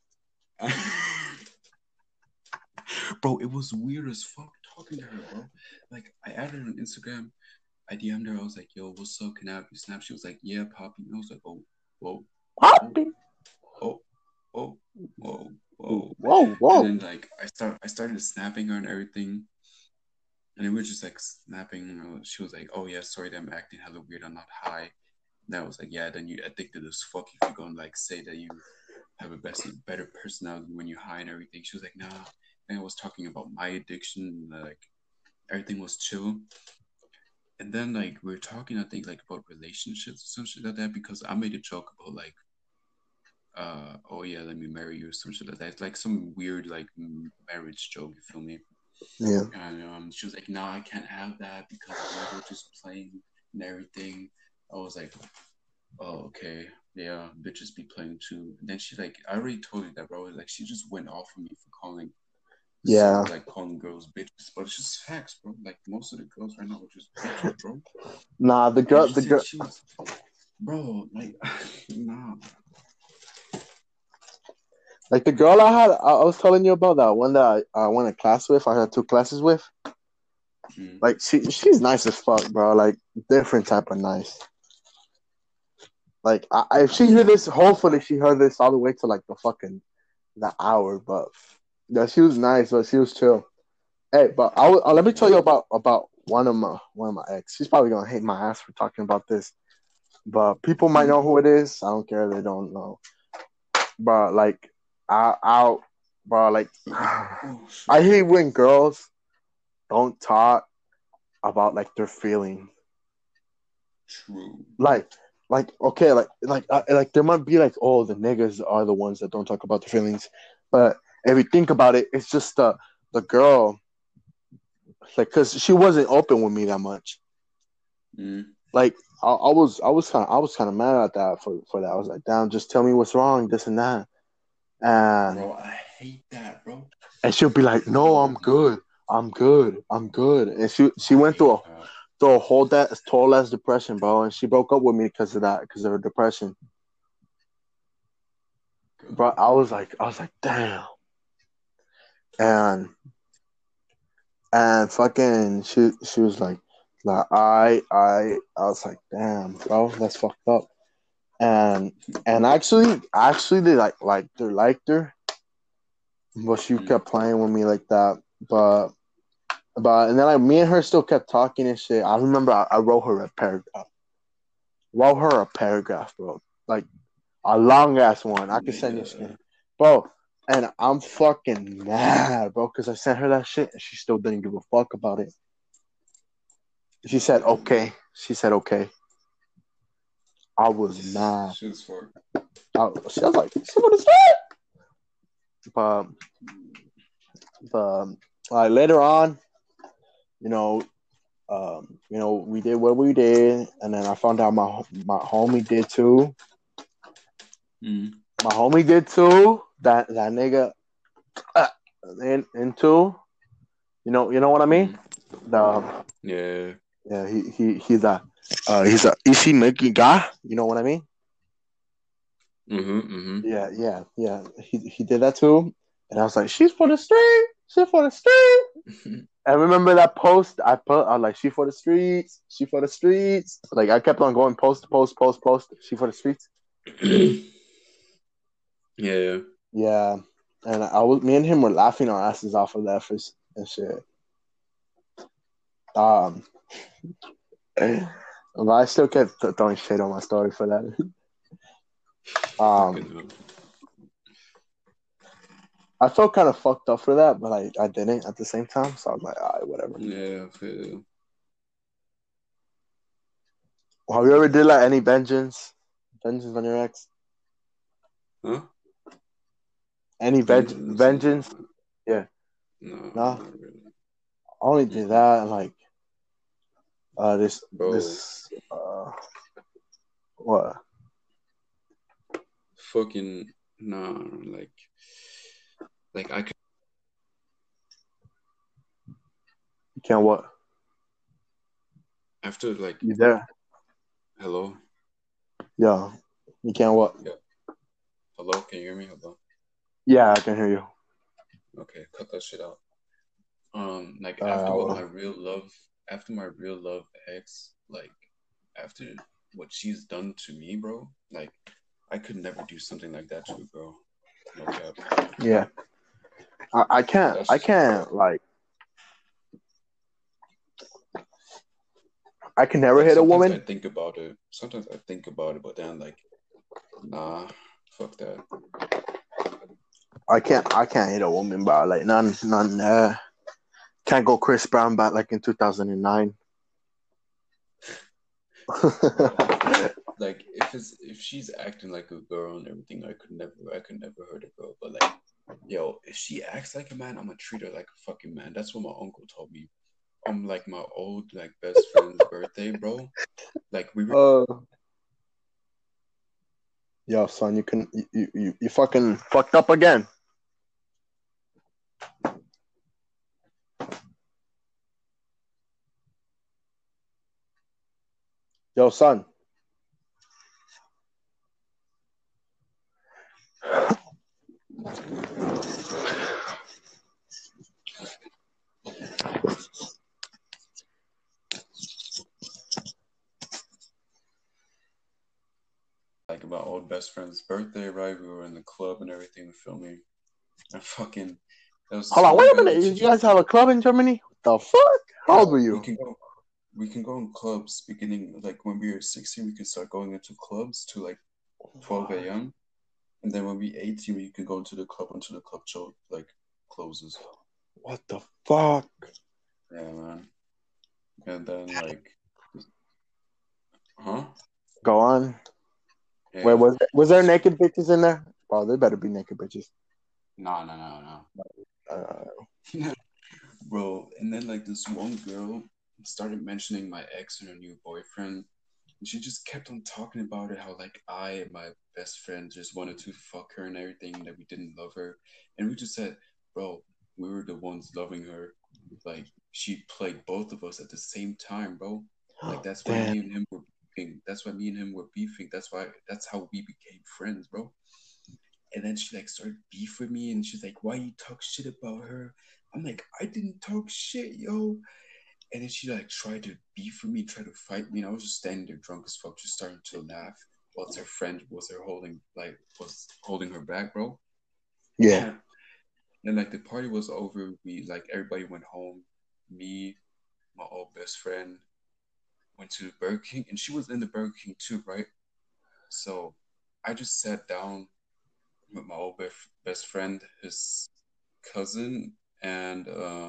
Bro, it was weird as fuck talking to her, bro. Like, I added her on Instagram. I DM'd her. I was like, "Yo, what's up? Can I have your snap?" She was like, "Yeah, Poppy." And I was like, "Oh, whoa, oh, Poppy. oh, oh, whoa, whoa." Whoa, And whoa. then like I started snapping her and everything, and we were just like snapping. She was like, "Oh yeah, sorry that I'm acting hella weird. I'm not high." And I was like, "Yeah, then you addicted as fuck if you're gonna like say that you have a better personality when you're high and everything." She was like, "Nah." And I was talking about my addiction, like everything was chill. And then like we are talking, I think like about relationships or some shit like that because I made a joke about like, oh yeah, let me marry you or some shit like that. It's like some weird like marriage joke. You feel me? Yeah. And she was like, "Nah, I can't have that because boys were just playing and everything." I was like, "Oh, okay, yeah, bitches be playing too." And then she like, I already told you that, bro. Like, she just went off on me for Yeah. calling girls bitches, but it's just facts, bro. Like most of the girls right now are just bitches, bro. Nah, And she the said girl. she was, bro, like, nah. Like the girl I was telling you about, that one that I went to class with. I had 2 classes with. Mm. Like she's nice as fuck, bro. Like different type of nice. Like if she heard this, hopefully she heard this all the way to like the hour. But yeah, she was nice, but she was chill. Hey, but let me tell you about one of my ex. She's probably gonna hate my ass for talking about this, but people might know who it is. I don't care if they don't know. But like I bro, like Oh I shit. hate when girls don't talk about like their feelings. True. Like okay, like there might be like, oh, the niggas are the ones that don't talk about their feelings, but if you think about it, it's just the girl, like, because she wasn't open with me that much. Mm. Like I was kind of mad at that for that. I was like, damn, just tell me what's wrong, this and that, and Bro, I hate that, bro. she'll be like, no, I'm Bro, good, I'm good, and she I went hate that. through a whole that total ass depression, bro, and she broke up with me because of that, because of her depression. But I was like, damn, and fucking she was like I was like, damn, bro, that's fucked up. And actually they they liked her, but she Mm. kept playing with me like that. But and then like me and her still kept talking and shit. I remember I wrote her a paragraph. Wrote her a paragraph, bro. Like a long ass one. I could send you a Nigga. screen, bro. And I'm fucking mad, bro, because I sent her that shit and she still didn't give a fuck about it. She said okay. She said okay. I was mad. Shit's for. She was like, "So what is that?" But like later on, you know, we did what we did, and then I found out my homie did too. Mm. My homie did too. That nigga, uh, into, you know what I mean? Mm. The Yeah. Yeah, he's a easy making guy. You know what I mean? Mm-hmm. Mm-hmm. Yeah. He did that too, and I was like, she's for the street. She's for the street. And remember that post I put? I was like, she for the streets. She for the streets. Like I kept on going post to post, post, post. She for the streets. Yeah. Yeah, and me and him were laughing our asses off of that for and shit. Um, but I still kept throwing shit on my story for that. Fucking hell. I felt kind of fucked up for that, but I didn't at the same time. So I was like, all right, whatever. Yeah, I feel. Have you ever did like any vengeance on your ex? Huh? Any Vengeance? vengeance? Nah. Yeah, No, no. not really. I only did Mm-mm. that like this Bro, what? fucking nah. Like I could You can't what? after like You there? hello, Yeah, you can't what? yeah, hello. Can you hear me? Hello. Yeah, I can hear you. Okay, cut that shit out. Like Well, after my real love ex, like after what she's done to me, bro. Like I could never do something like that to a girl. No cap. yeah. I can't. That's I just fucked can't up. like. I can never Like hit a woman. sometimes I think about it, but then like, nah, fuck that. I can't. I can't hit a woman, but like none. Can't go Chris Brown back like in 2009. Bro, like if she's acting like a girl and everything, I could never hurt a girl. But like Yo, if she acts like a man, I'm gonna treat her like a fucking man. That's what my uncle told me. Like my old like best friend's birthday, bro. Like we were Yo, son, you fucking fucked up again. Yo, son. like my old best friend's birthday, right? We were in the club and everything filming. And fucking there was this Hold on, one wait a girl minute. and You she just guys have a club in Germany? What the fuck? How yeah, old were you? we can go in clubs beginning like when we were 16 we can start going into clubs to like 12 a.m. And then when we 18 we can go into the club until the club show like closes. What the fuck? Yeah, man. And then like huh? Go on. Wait, Yeah. was there naked bitches in there? Oh, there better be naked bitches. No. Uh, Bro, and then like this one girl started mentioning my ex and her new boyfriend. And she just kept on talking about it, how like I and my best friend just wanted to fuck her and everything, that we didn't love her. And we just said, bro, we were the ones loving her. Like she played both of us at the same time, bro. Like that's why damn. me and him were beefing. That's why me and him were beefing. That's how we became friends, bro. And then she like started beef with me and she's like, why you talk shit about her? I'm like, I didn't talk shit, yo. And then she like tried to beef with me, try to fight me, and I was just standing there drunk as fuck, just starting to laugh. Whilst her friend was holding her back, bro. Yeah. And then like the party was over, we like everybody went home. Me, my old best friend, went to Burger King, and she was in the Burger King too, right? So I just sat down with my old best friend, his cousin, and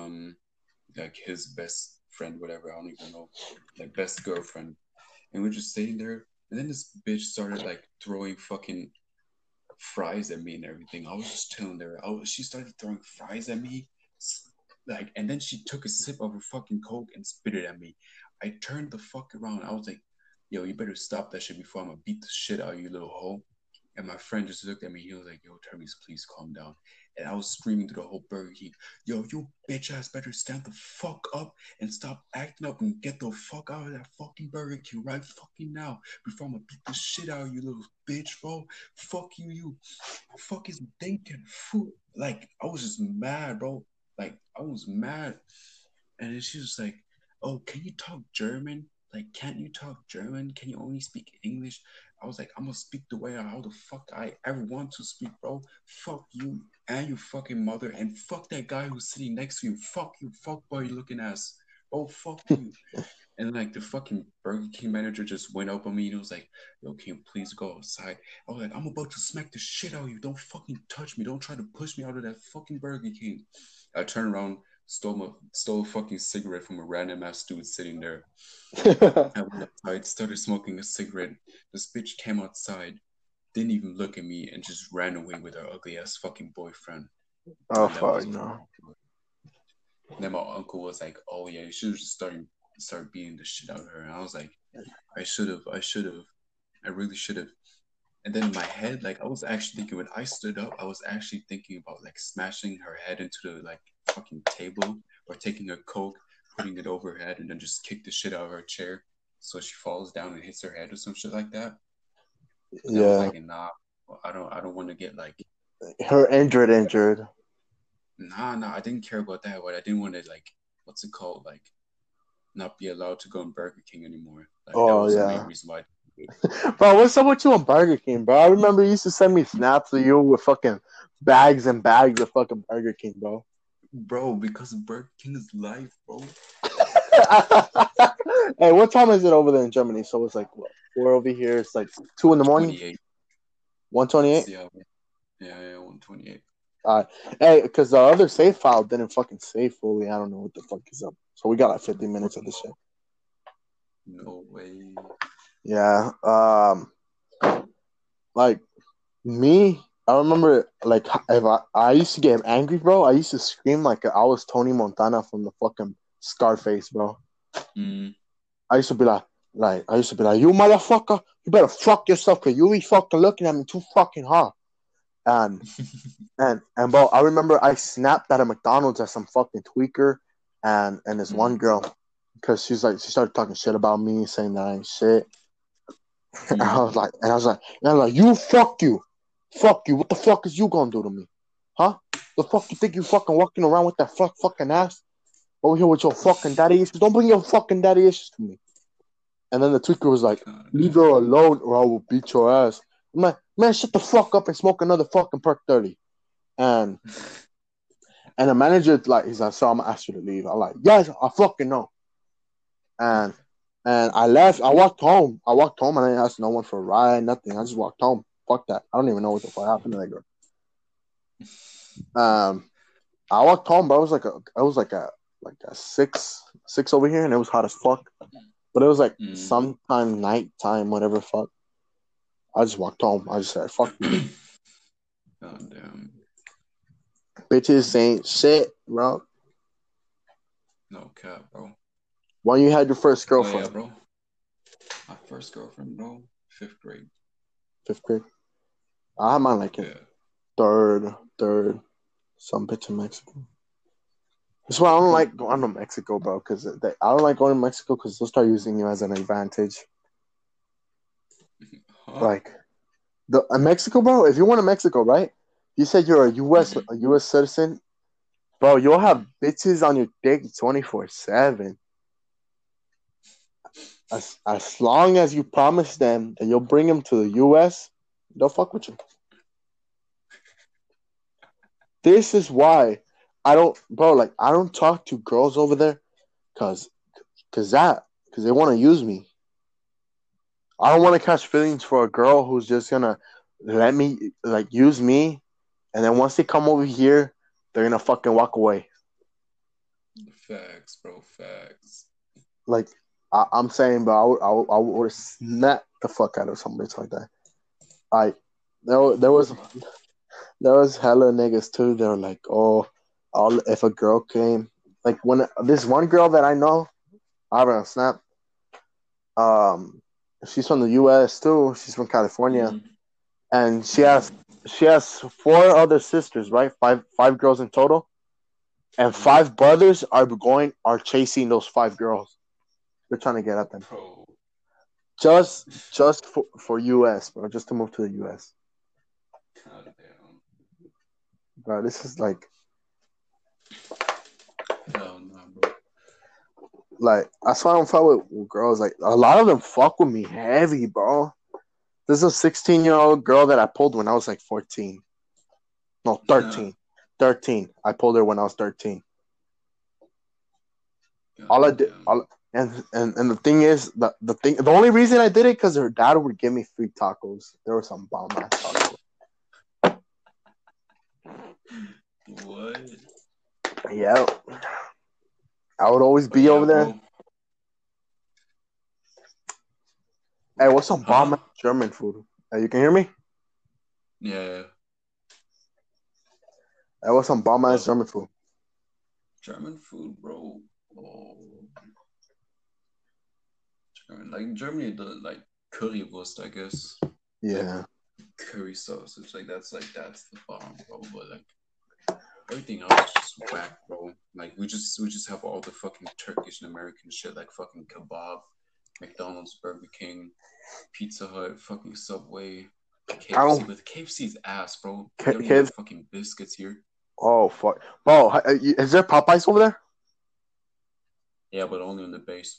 like his best friend, whatever, I don't even know, like best girlfriend. And we're just sitting there, and then this bitch started like throwing fucking fries at me and everything. I was just chilling there. She started throwing fries at me, like, and then she took a sip of her fucking coke and spit it at me. I turned the fuck around. I was like, "Yo, you better stop that shit before I'm gonna beat the shit out of you, little hoe." And my friend just looked at me. He was like, "Yo, Termes, please calm down." And I was screaming to the whole Burger King, "Yo, you bitch ass better stand the fuck up and stop acting up and get the fuck out of that fucking Burger King right fucking now before I'm gonna beat the shit out of you, little bitch, bro. Fuck you, you. Fuck is thinking, fool." Like I was just mad, bro. Like I was mad, and then she was like, "Oh, can you talk German? Like, can't you talk German? Can you only speak English?" I was like, "I'm gonna speak the way how the fuck I ever want to speak, bro. Fuck you and your fucking mother, and fuck that guy who's sitting next to you. Fuck you, fuck boy looking ass. Oh, fuck you." And like the fucking Burger King manager just went up on me and he was like, "Yo, can you please go outside?" I was like, "I'm about to smack the shit out of you. Don't fucking touch me. Don't try to push me out of that fucking Burger King." I turned around, stole a fucking cigarette from a random ass dude sitting there. I went outside, started smoking a cigarette. This bitch came outside, didn't even look at me, and just ran away with her ugly ass fucking boyfriend. Oh And that fuck was no. then my uncle was like, "Oh yeah, you should have just start beating the shit out of her." And I was like, I should have, I really should have." And then in my head, like I was actually thinking when I stood up, I was actually thinking about like smashing her head into the like fucking table or taking a coke, putting it over her head, and then just kick the shit out of her chair so she falls down and hits her head or some shit like that. But then I was Yeah. like, nah, I don't want to get like, Her injured. nah, I didn't care about that. But I didn't want to like, what's it called, like, not be allowed to go in Burger King anymore. Like that Oh was the main yeah. reason why. Bro, what's up with you on Burger King, bro? I remember you used to send me snaps of you with fucking bags and bags of fucking Burger King, bro. Bro, because Burger King is life, bro. Hey, what time is it over there in Germany? So it's like what, 4 over here. It's like 2 in the morning. 128. 1:28. Yeah, 128. Hey, because the other save file didn't fucking save fully. I don't know what the fuck is up. So we got like 50 minutes of this shit. No way. Yeah. Like me. I remember, like, if I used to get angry, bro. I used to scream like I was Tony Montana from the fucking Scarface, bro. Mm. I used to be like, you motherfucker, you better fuck yourself, cause you be fucking looking at me too fucking hard. And bro, I remember I snapped at a McDonald's at some fucking tweaker, and this one girl, because she started talking shit about me, saying that I ain't shit. And I was like, you fuck you. Fuck you. What the fuck is you gonna do to me? Huh? The fuck you think you fucking walking around with that fucking ass? Over here with your fucking daddy issues? Don't bring your fucking daddy issues to me. And then the tweaker was like, God leave damn. her alone or I will beat your ass. I'm like, man, shut the fuck up and smoke another fucking perk 30. And the manager, like, he's like, so I'm gonna ask you to leave. I'm like, yes, I fucking know. And I left. I walked home. I didn't ask no one for a ride, nothing. I just walked home. Fuck that. I don't even know what the fuck happened to that girl. I walked home, but it was like a six over here, and it was hot as fuck. But it was like sometime nighttime, whatever fuck. I just walked home. I just said, fuck you. God damn. Bitches ain't shit, bro. No cap, bro. When you had your first girlfriend? Oh, yeah, bro. My first girlfriend, bro. 5th grade. 5th grade. I had mine like in third. Some bitch in Mexico. That's why I don't like going to Mexico, bro. Because I don't like going to Mexico because they'll start using you as an advantage. Huh? Like Mexico, bro. If you want to Mexico, right? You said you're a U.S. citizen, bro. You'll have bitches on your dick 24/7. As long as you promise them that you'll bring them to the U.S., they'll fuck with you. This is why I don't talk to girls over there, cause they want to use me. I don't want to catch feelings for a girl who's just gonna let me like use me, and then once they come over here, they're gonna fucking walk away. Facts, bro. Facts. Like I'm saying, bro, I would snap the fuck out of some bitch like that. There was hella niggas too. They were like, oh, if a girl came, like when this one girl that I know, I have her on Snap. She's from the U.S. too. She's from California, and she has 4 other sisters, right? Five girls in total, and 5 brothers are chasing those 5 girls. They're trying to get at them. Bro. Just for U.S., bro. Just to move to the U.S. God damn. Bro, this is like. Hell no, bro. Like, that's why I don't fuck with girls. Like, a lot of them fuck with me heavy, bro. This is a 16-year-old girl that I pulled when I was like 14. No, 13. 13. I pulled her when I was 13. And the thing is, the only reason I did it because her dad would give me free tacos. There were some bomb ass tacos. What? Yeah. I would always be over there. Bro. Hey, what's some bomb ass German food? Hey, you can hear me? Yeah. Hey, what's some bomb ass German food? German food, bro. Oh. Like Germany, like currywurst, I guess. Yeah. Like, curry sausage, like that's the bomb, bro. But like everything else is just whack, bro. Like we just have all the fucking Turkish and American shit, like fucking kebab, McDonald's, Burger King, Pizza Hut, fucking Subway, KFC. But KFC's ass, bro. They don't even have fucking biscuits here. Oh fuck, bro! Is there Popeyes over there? Yeah, but only on the base.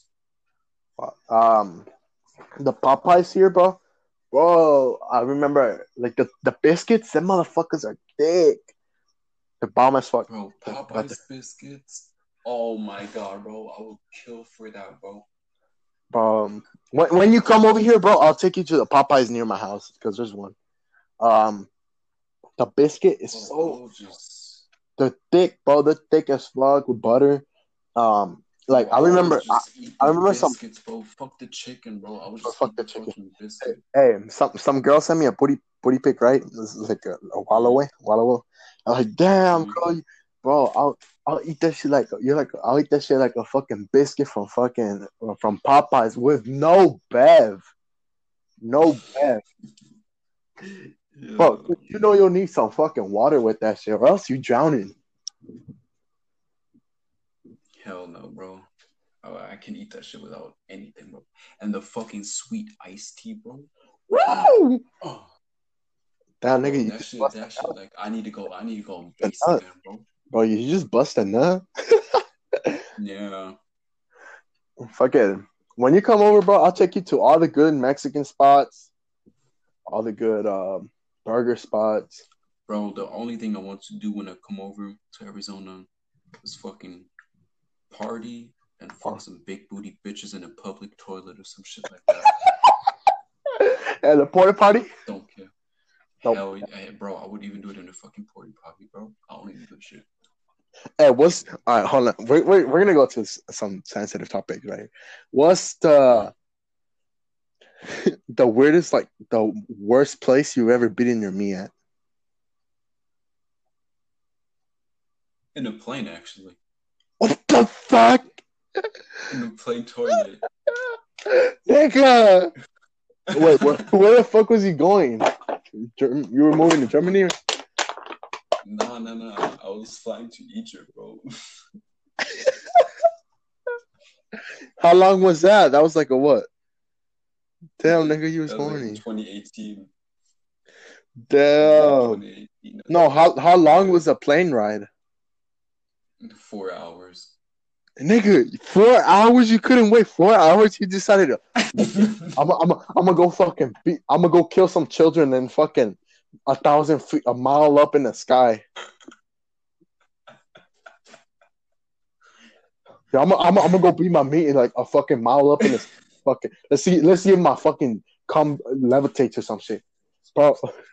The Popeyes here, bro. Bro, I remember like the biscuits. Them motherfuckers are thick. The bomb as fuck. Bro, Popeyes biscuits. Oh my god, bro! I will kill for that, bro. When you come over here, bro, I'll take you to the Popeyes near my house because there's one. The biscuit is they're thick, bro. They're thick as fuck with butter. Like I remember biscuits, bro. Fuck the chicken, bro. I was just fuck the chicken. Hey, some girl sent me a booty booty pick, right? This is like a while away, while away. I'm like, damn, Mm-hmm. bro, I'll eat that shit like you're like I'll eat that shit like a fucking biscuit from from Popeyes with no bev, no bev, bro. Yeah. You know you'll need some fucking water with that shit, or else you drowning. Hell no, bro. Oh, I can eat that shit without anything, bro. And the fucking sweet iced tea, bro. Woo! Oh, Damn nigga, bro, you that just shit, bust that shit. Like, I need to go on a base nut, again, bro. bro. You just bust a nut. Yeah, Fuck it. When you come over, bro, I'll take you to all the good Mexican spots, all the good burger spots. bro. The only thing I want to do when I come over to Arizona is fucking party and fuck some big booty bitches in a public toilet or some shit like that. And the porta potty. Don't care. Nope. Hell, bro, I would even do it in a fucking porta potty, bro. I don't even give a shit. Hey, what's all right? Hold on. We're gonna go to some sensitive topics, right? What's Mm. the weirdest, like the worst place you've ever beaten your meat at? In a plane, actually. What the fuck, In a plane toilet. nigga? Wait, where the fuck was he going? You were moving to Germany? Nah, nah, nah. I was flying to Egypt, bro. How long was that? That was like a what? Damn, like nigga, you was that was like in horny. 2018. That was like Damn. 2018. No, how long Yeah, was the plane ride? 4 hours. Nigga, 4 hours? You couldn't wait 4 hours? You decided to, okay, I'm gonna go fucking I'm gonna go kill some children and fucking 1,000 feet, a mile up in the sky. Yeah, I'm gonna go beat my meat like a fucking mile up in this fucking. Let's see if my fucking come levitates or some shit, bro.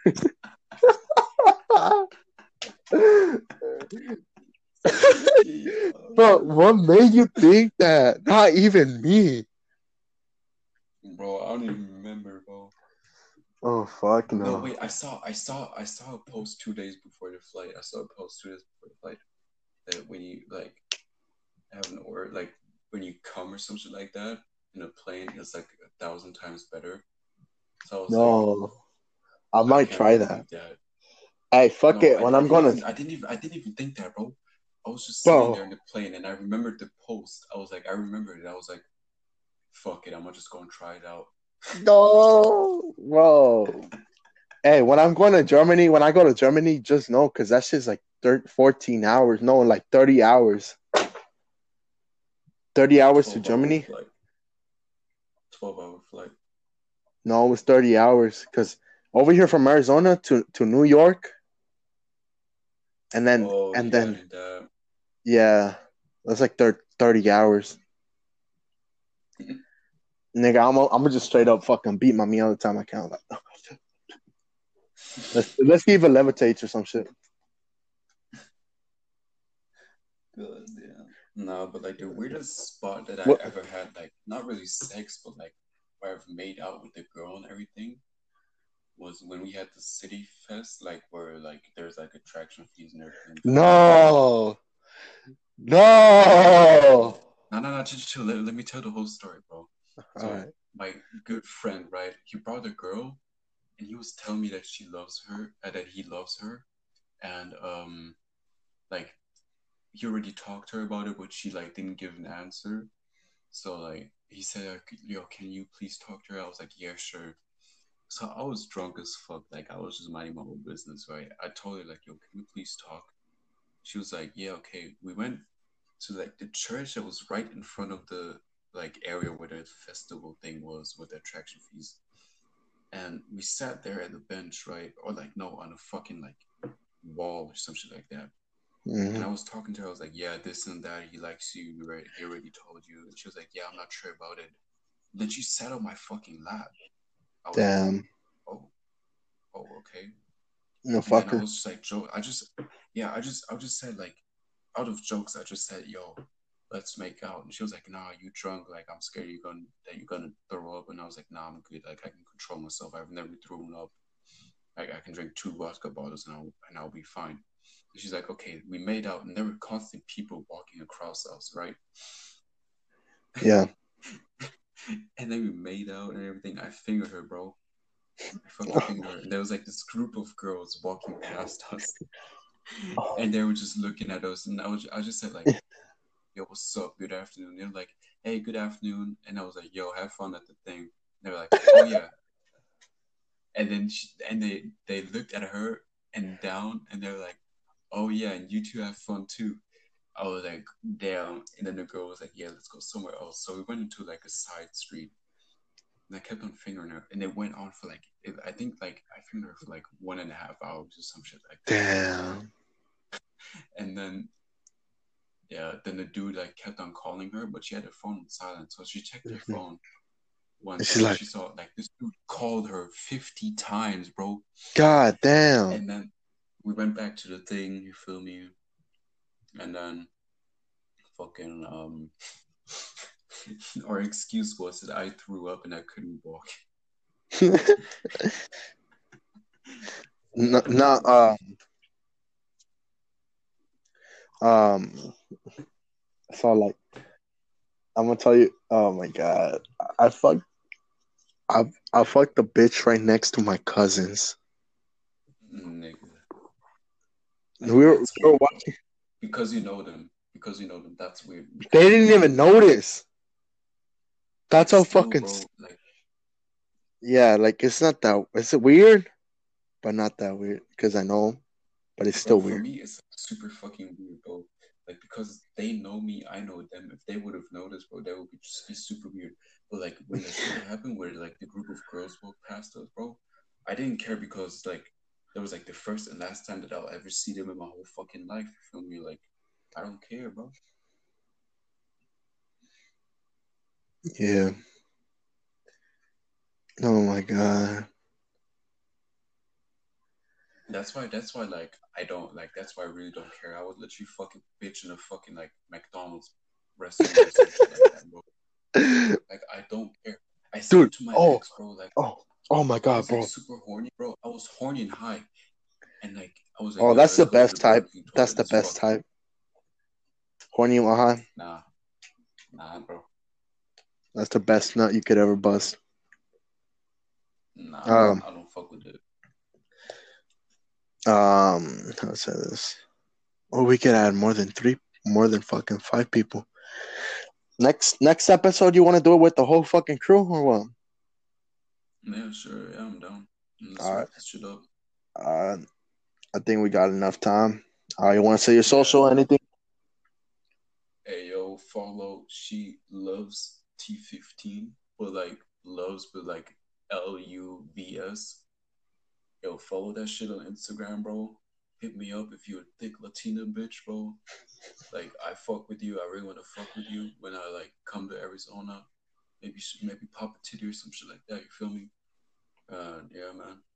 Yeah, Bro, what made you think that? Not even me. bro, I don't even remember, bro. Oh fuck No, no. wait, I saw a post 2 days before the flight. I saw a post 2 days before the flight that when you like have an order, like when you come or something like that in a plane, it's like 1,000 times better. So I was like, No, I I might can't try that. believe that. Hey, fuck No, it. When I'm gonna, I didn't even think that, bro. I was just sitting bro, there in the plane and I remembered the post. I was like, I remembered it. I was like, fuck it, I'm gonna just go and try it out. no, bro. Hey, when I'm going to Germany, when I go to Germany, just know because that shit's like 14 hours. No, like 30 hours. 30 hours to 12 hour Germany? flight. 12 hour flight. No, it was 30 hours because over here from Arizona to New York, and then Oh and yeah, then and yeah, that's like 30 hours. Nigga, I'm gonna just straight up fucking beat my meat all the time I can. Like, let's give a levitates or some shit. God damn. No, but like the weirdest spot that I What? ever had, like not really sex, but like where I've made out with the girl and everything, was when we had the city fest, like where like there's like attraction fees and everything for the weekend. No, No, no. no, no, no, chill. Let me tell the whole story, bro. All So right. my good friend, right? He brought a girl, and he was telling me that she loves her, that he loves her, and like he already talked to her about it, but she like didn't give an answer. So like he said, "Yo, can you please talk to her?" I was like, "Yeah, sure." So I was drunk as fuck. Like I was just minding my own business, right? I told her like, "Yo, can we please talk?" She was like, "Yeah, okay." We went to like the church that was right in front of the like area where the festival thing was with the attraction fees. And we sat there at the bench, right? Or like no, on a fucking like wall or some shit like that. And Mm-hmm. I was talking to her, I was like, yeah, this and that, he likes you, right? He already told you. And she was like, yeah, I'm not sure about it. And then she sat on my fucking lap. I was like, Damn. oh, oh, okay. No And then I fucker. was just like, Joe, yeah, I just said like, out of jokes, I just said, yo, let's make out. And she was like, nah, you drunk. Like, I'm scared you're gonna throw up. And I was like, nah, I'm good. Like, I can control myself. I've never thrown up. Like I can drink 2 vodka bottles and I'll be fine. And she's like, okay, we made out, and there were constant people walking across us, right? Yeah. And then we made out and everything. I fingered her, bro. I fucking fingered her, and there was like this group of girls walking past us, and they were just looking at us, and I just said like, yo, what's up? Good afternoon. They're like, hey, good afternoon. And I was like, yo, have fun at the thing. And they're like, oh yeah. And then they looked at her and down, and they're like, oh yeah, and you two have fun too. I was like, damn. And then the girl was like, yeah, let's go somewhere else. So we went into like a side street, and I kept on fingering her, and it went on for like, I think like I fingered her for like 1.5 hours or some shit like that. Damn. And then yeah, then the dude like kept on calling her, but she had her phone on silent, so she checked her phone once, She's and like, she saw like this dude called her 50 times, bro. God damn. And then we went back to the thing, you feel me? And then fucking our excuse was that I threw up and I couldn't walk. No, so like I'm gonna tell you, oh my god, I fucked, I fucked the bitch right next to my cousins. Nigga. We Like were, that's we were weird, bro. watching. Because you know them. Because you know them, that's weird. They didn't even notice. Like That's how still, fucking. bro, like Yeah, like it's not that. It's weird, but not that weird because I know 'em, but it's bro, still for weird. me it's super fucking weird, bro. Like because they know me, I know them. If they would have noticed, bro, that would just be super weird. But like when the shit happened where like the group of girls walked past us, bro, I didn't care because like that was like the first and last time that I'll ever see them in my whole fucking life. You feel me? Like I don't care, bro. Yeah. Oh my god. That's why like I don't like that's why I really don't care. I would let you fucking bitch in a fucking like McDonald's restaurant or some shit like that, bro. Like I don't care. I said Dude. it to my Oh. ex, bro. Like Oh. Oh my I god, was like bro. super horny, bro. I was horny and high. And like I was like, Oh, yo, that's the let's go to best the type. Burger King That's toilet. the Let's best fuck. type. Horny Mahan. Nah, nah, bro. That's the best nut you could ever bust. Nah, Um. I don't fuck with it. How to say this? Or we could add more than fucking 5 people. Next episode, you want to do it with the whole fucking crew or what? Yeah, sure. Yeah, I'm down. Let's All right. wrap this shit up. Uh, I think we got enough time. You want to say your Yeah. social, anything? Hey, yo, follow. She loves T15, but like loves, but like LUVS. Yo, follow that shit on Instagram, bro. Hit me up if you're a thick Latina bitch, bro. Like I fuck with you. I really want to fuck with you when I like come to Arizona. Maybe pop a titty or some shit like that. You feel me? Yeah, man.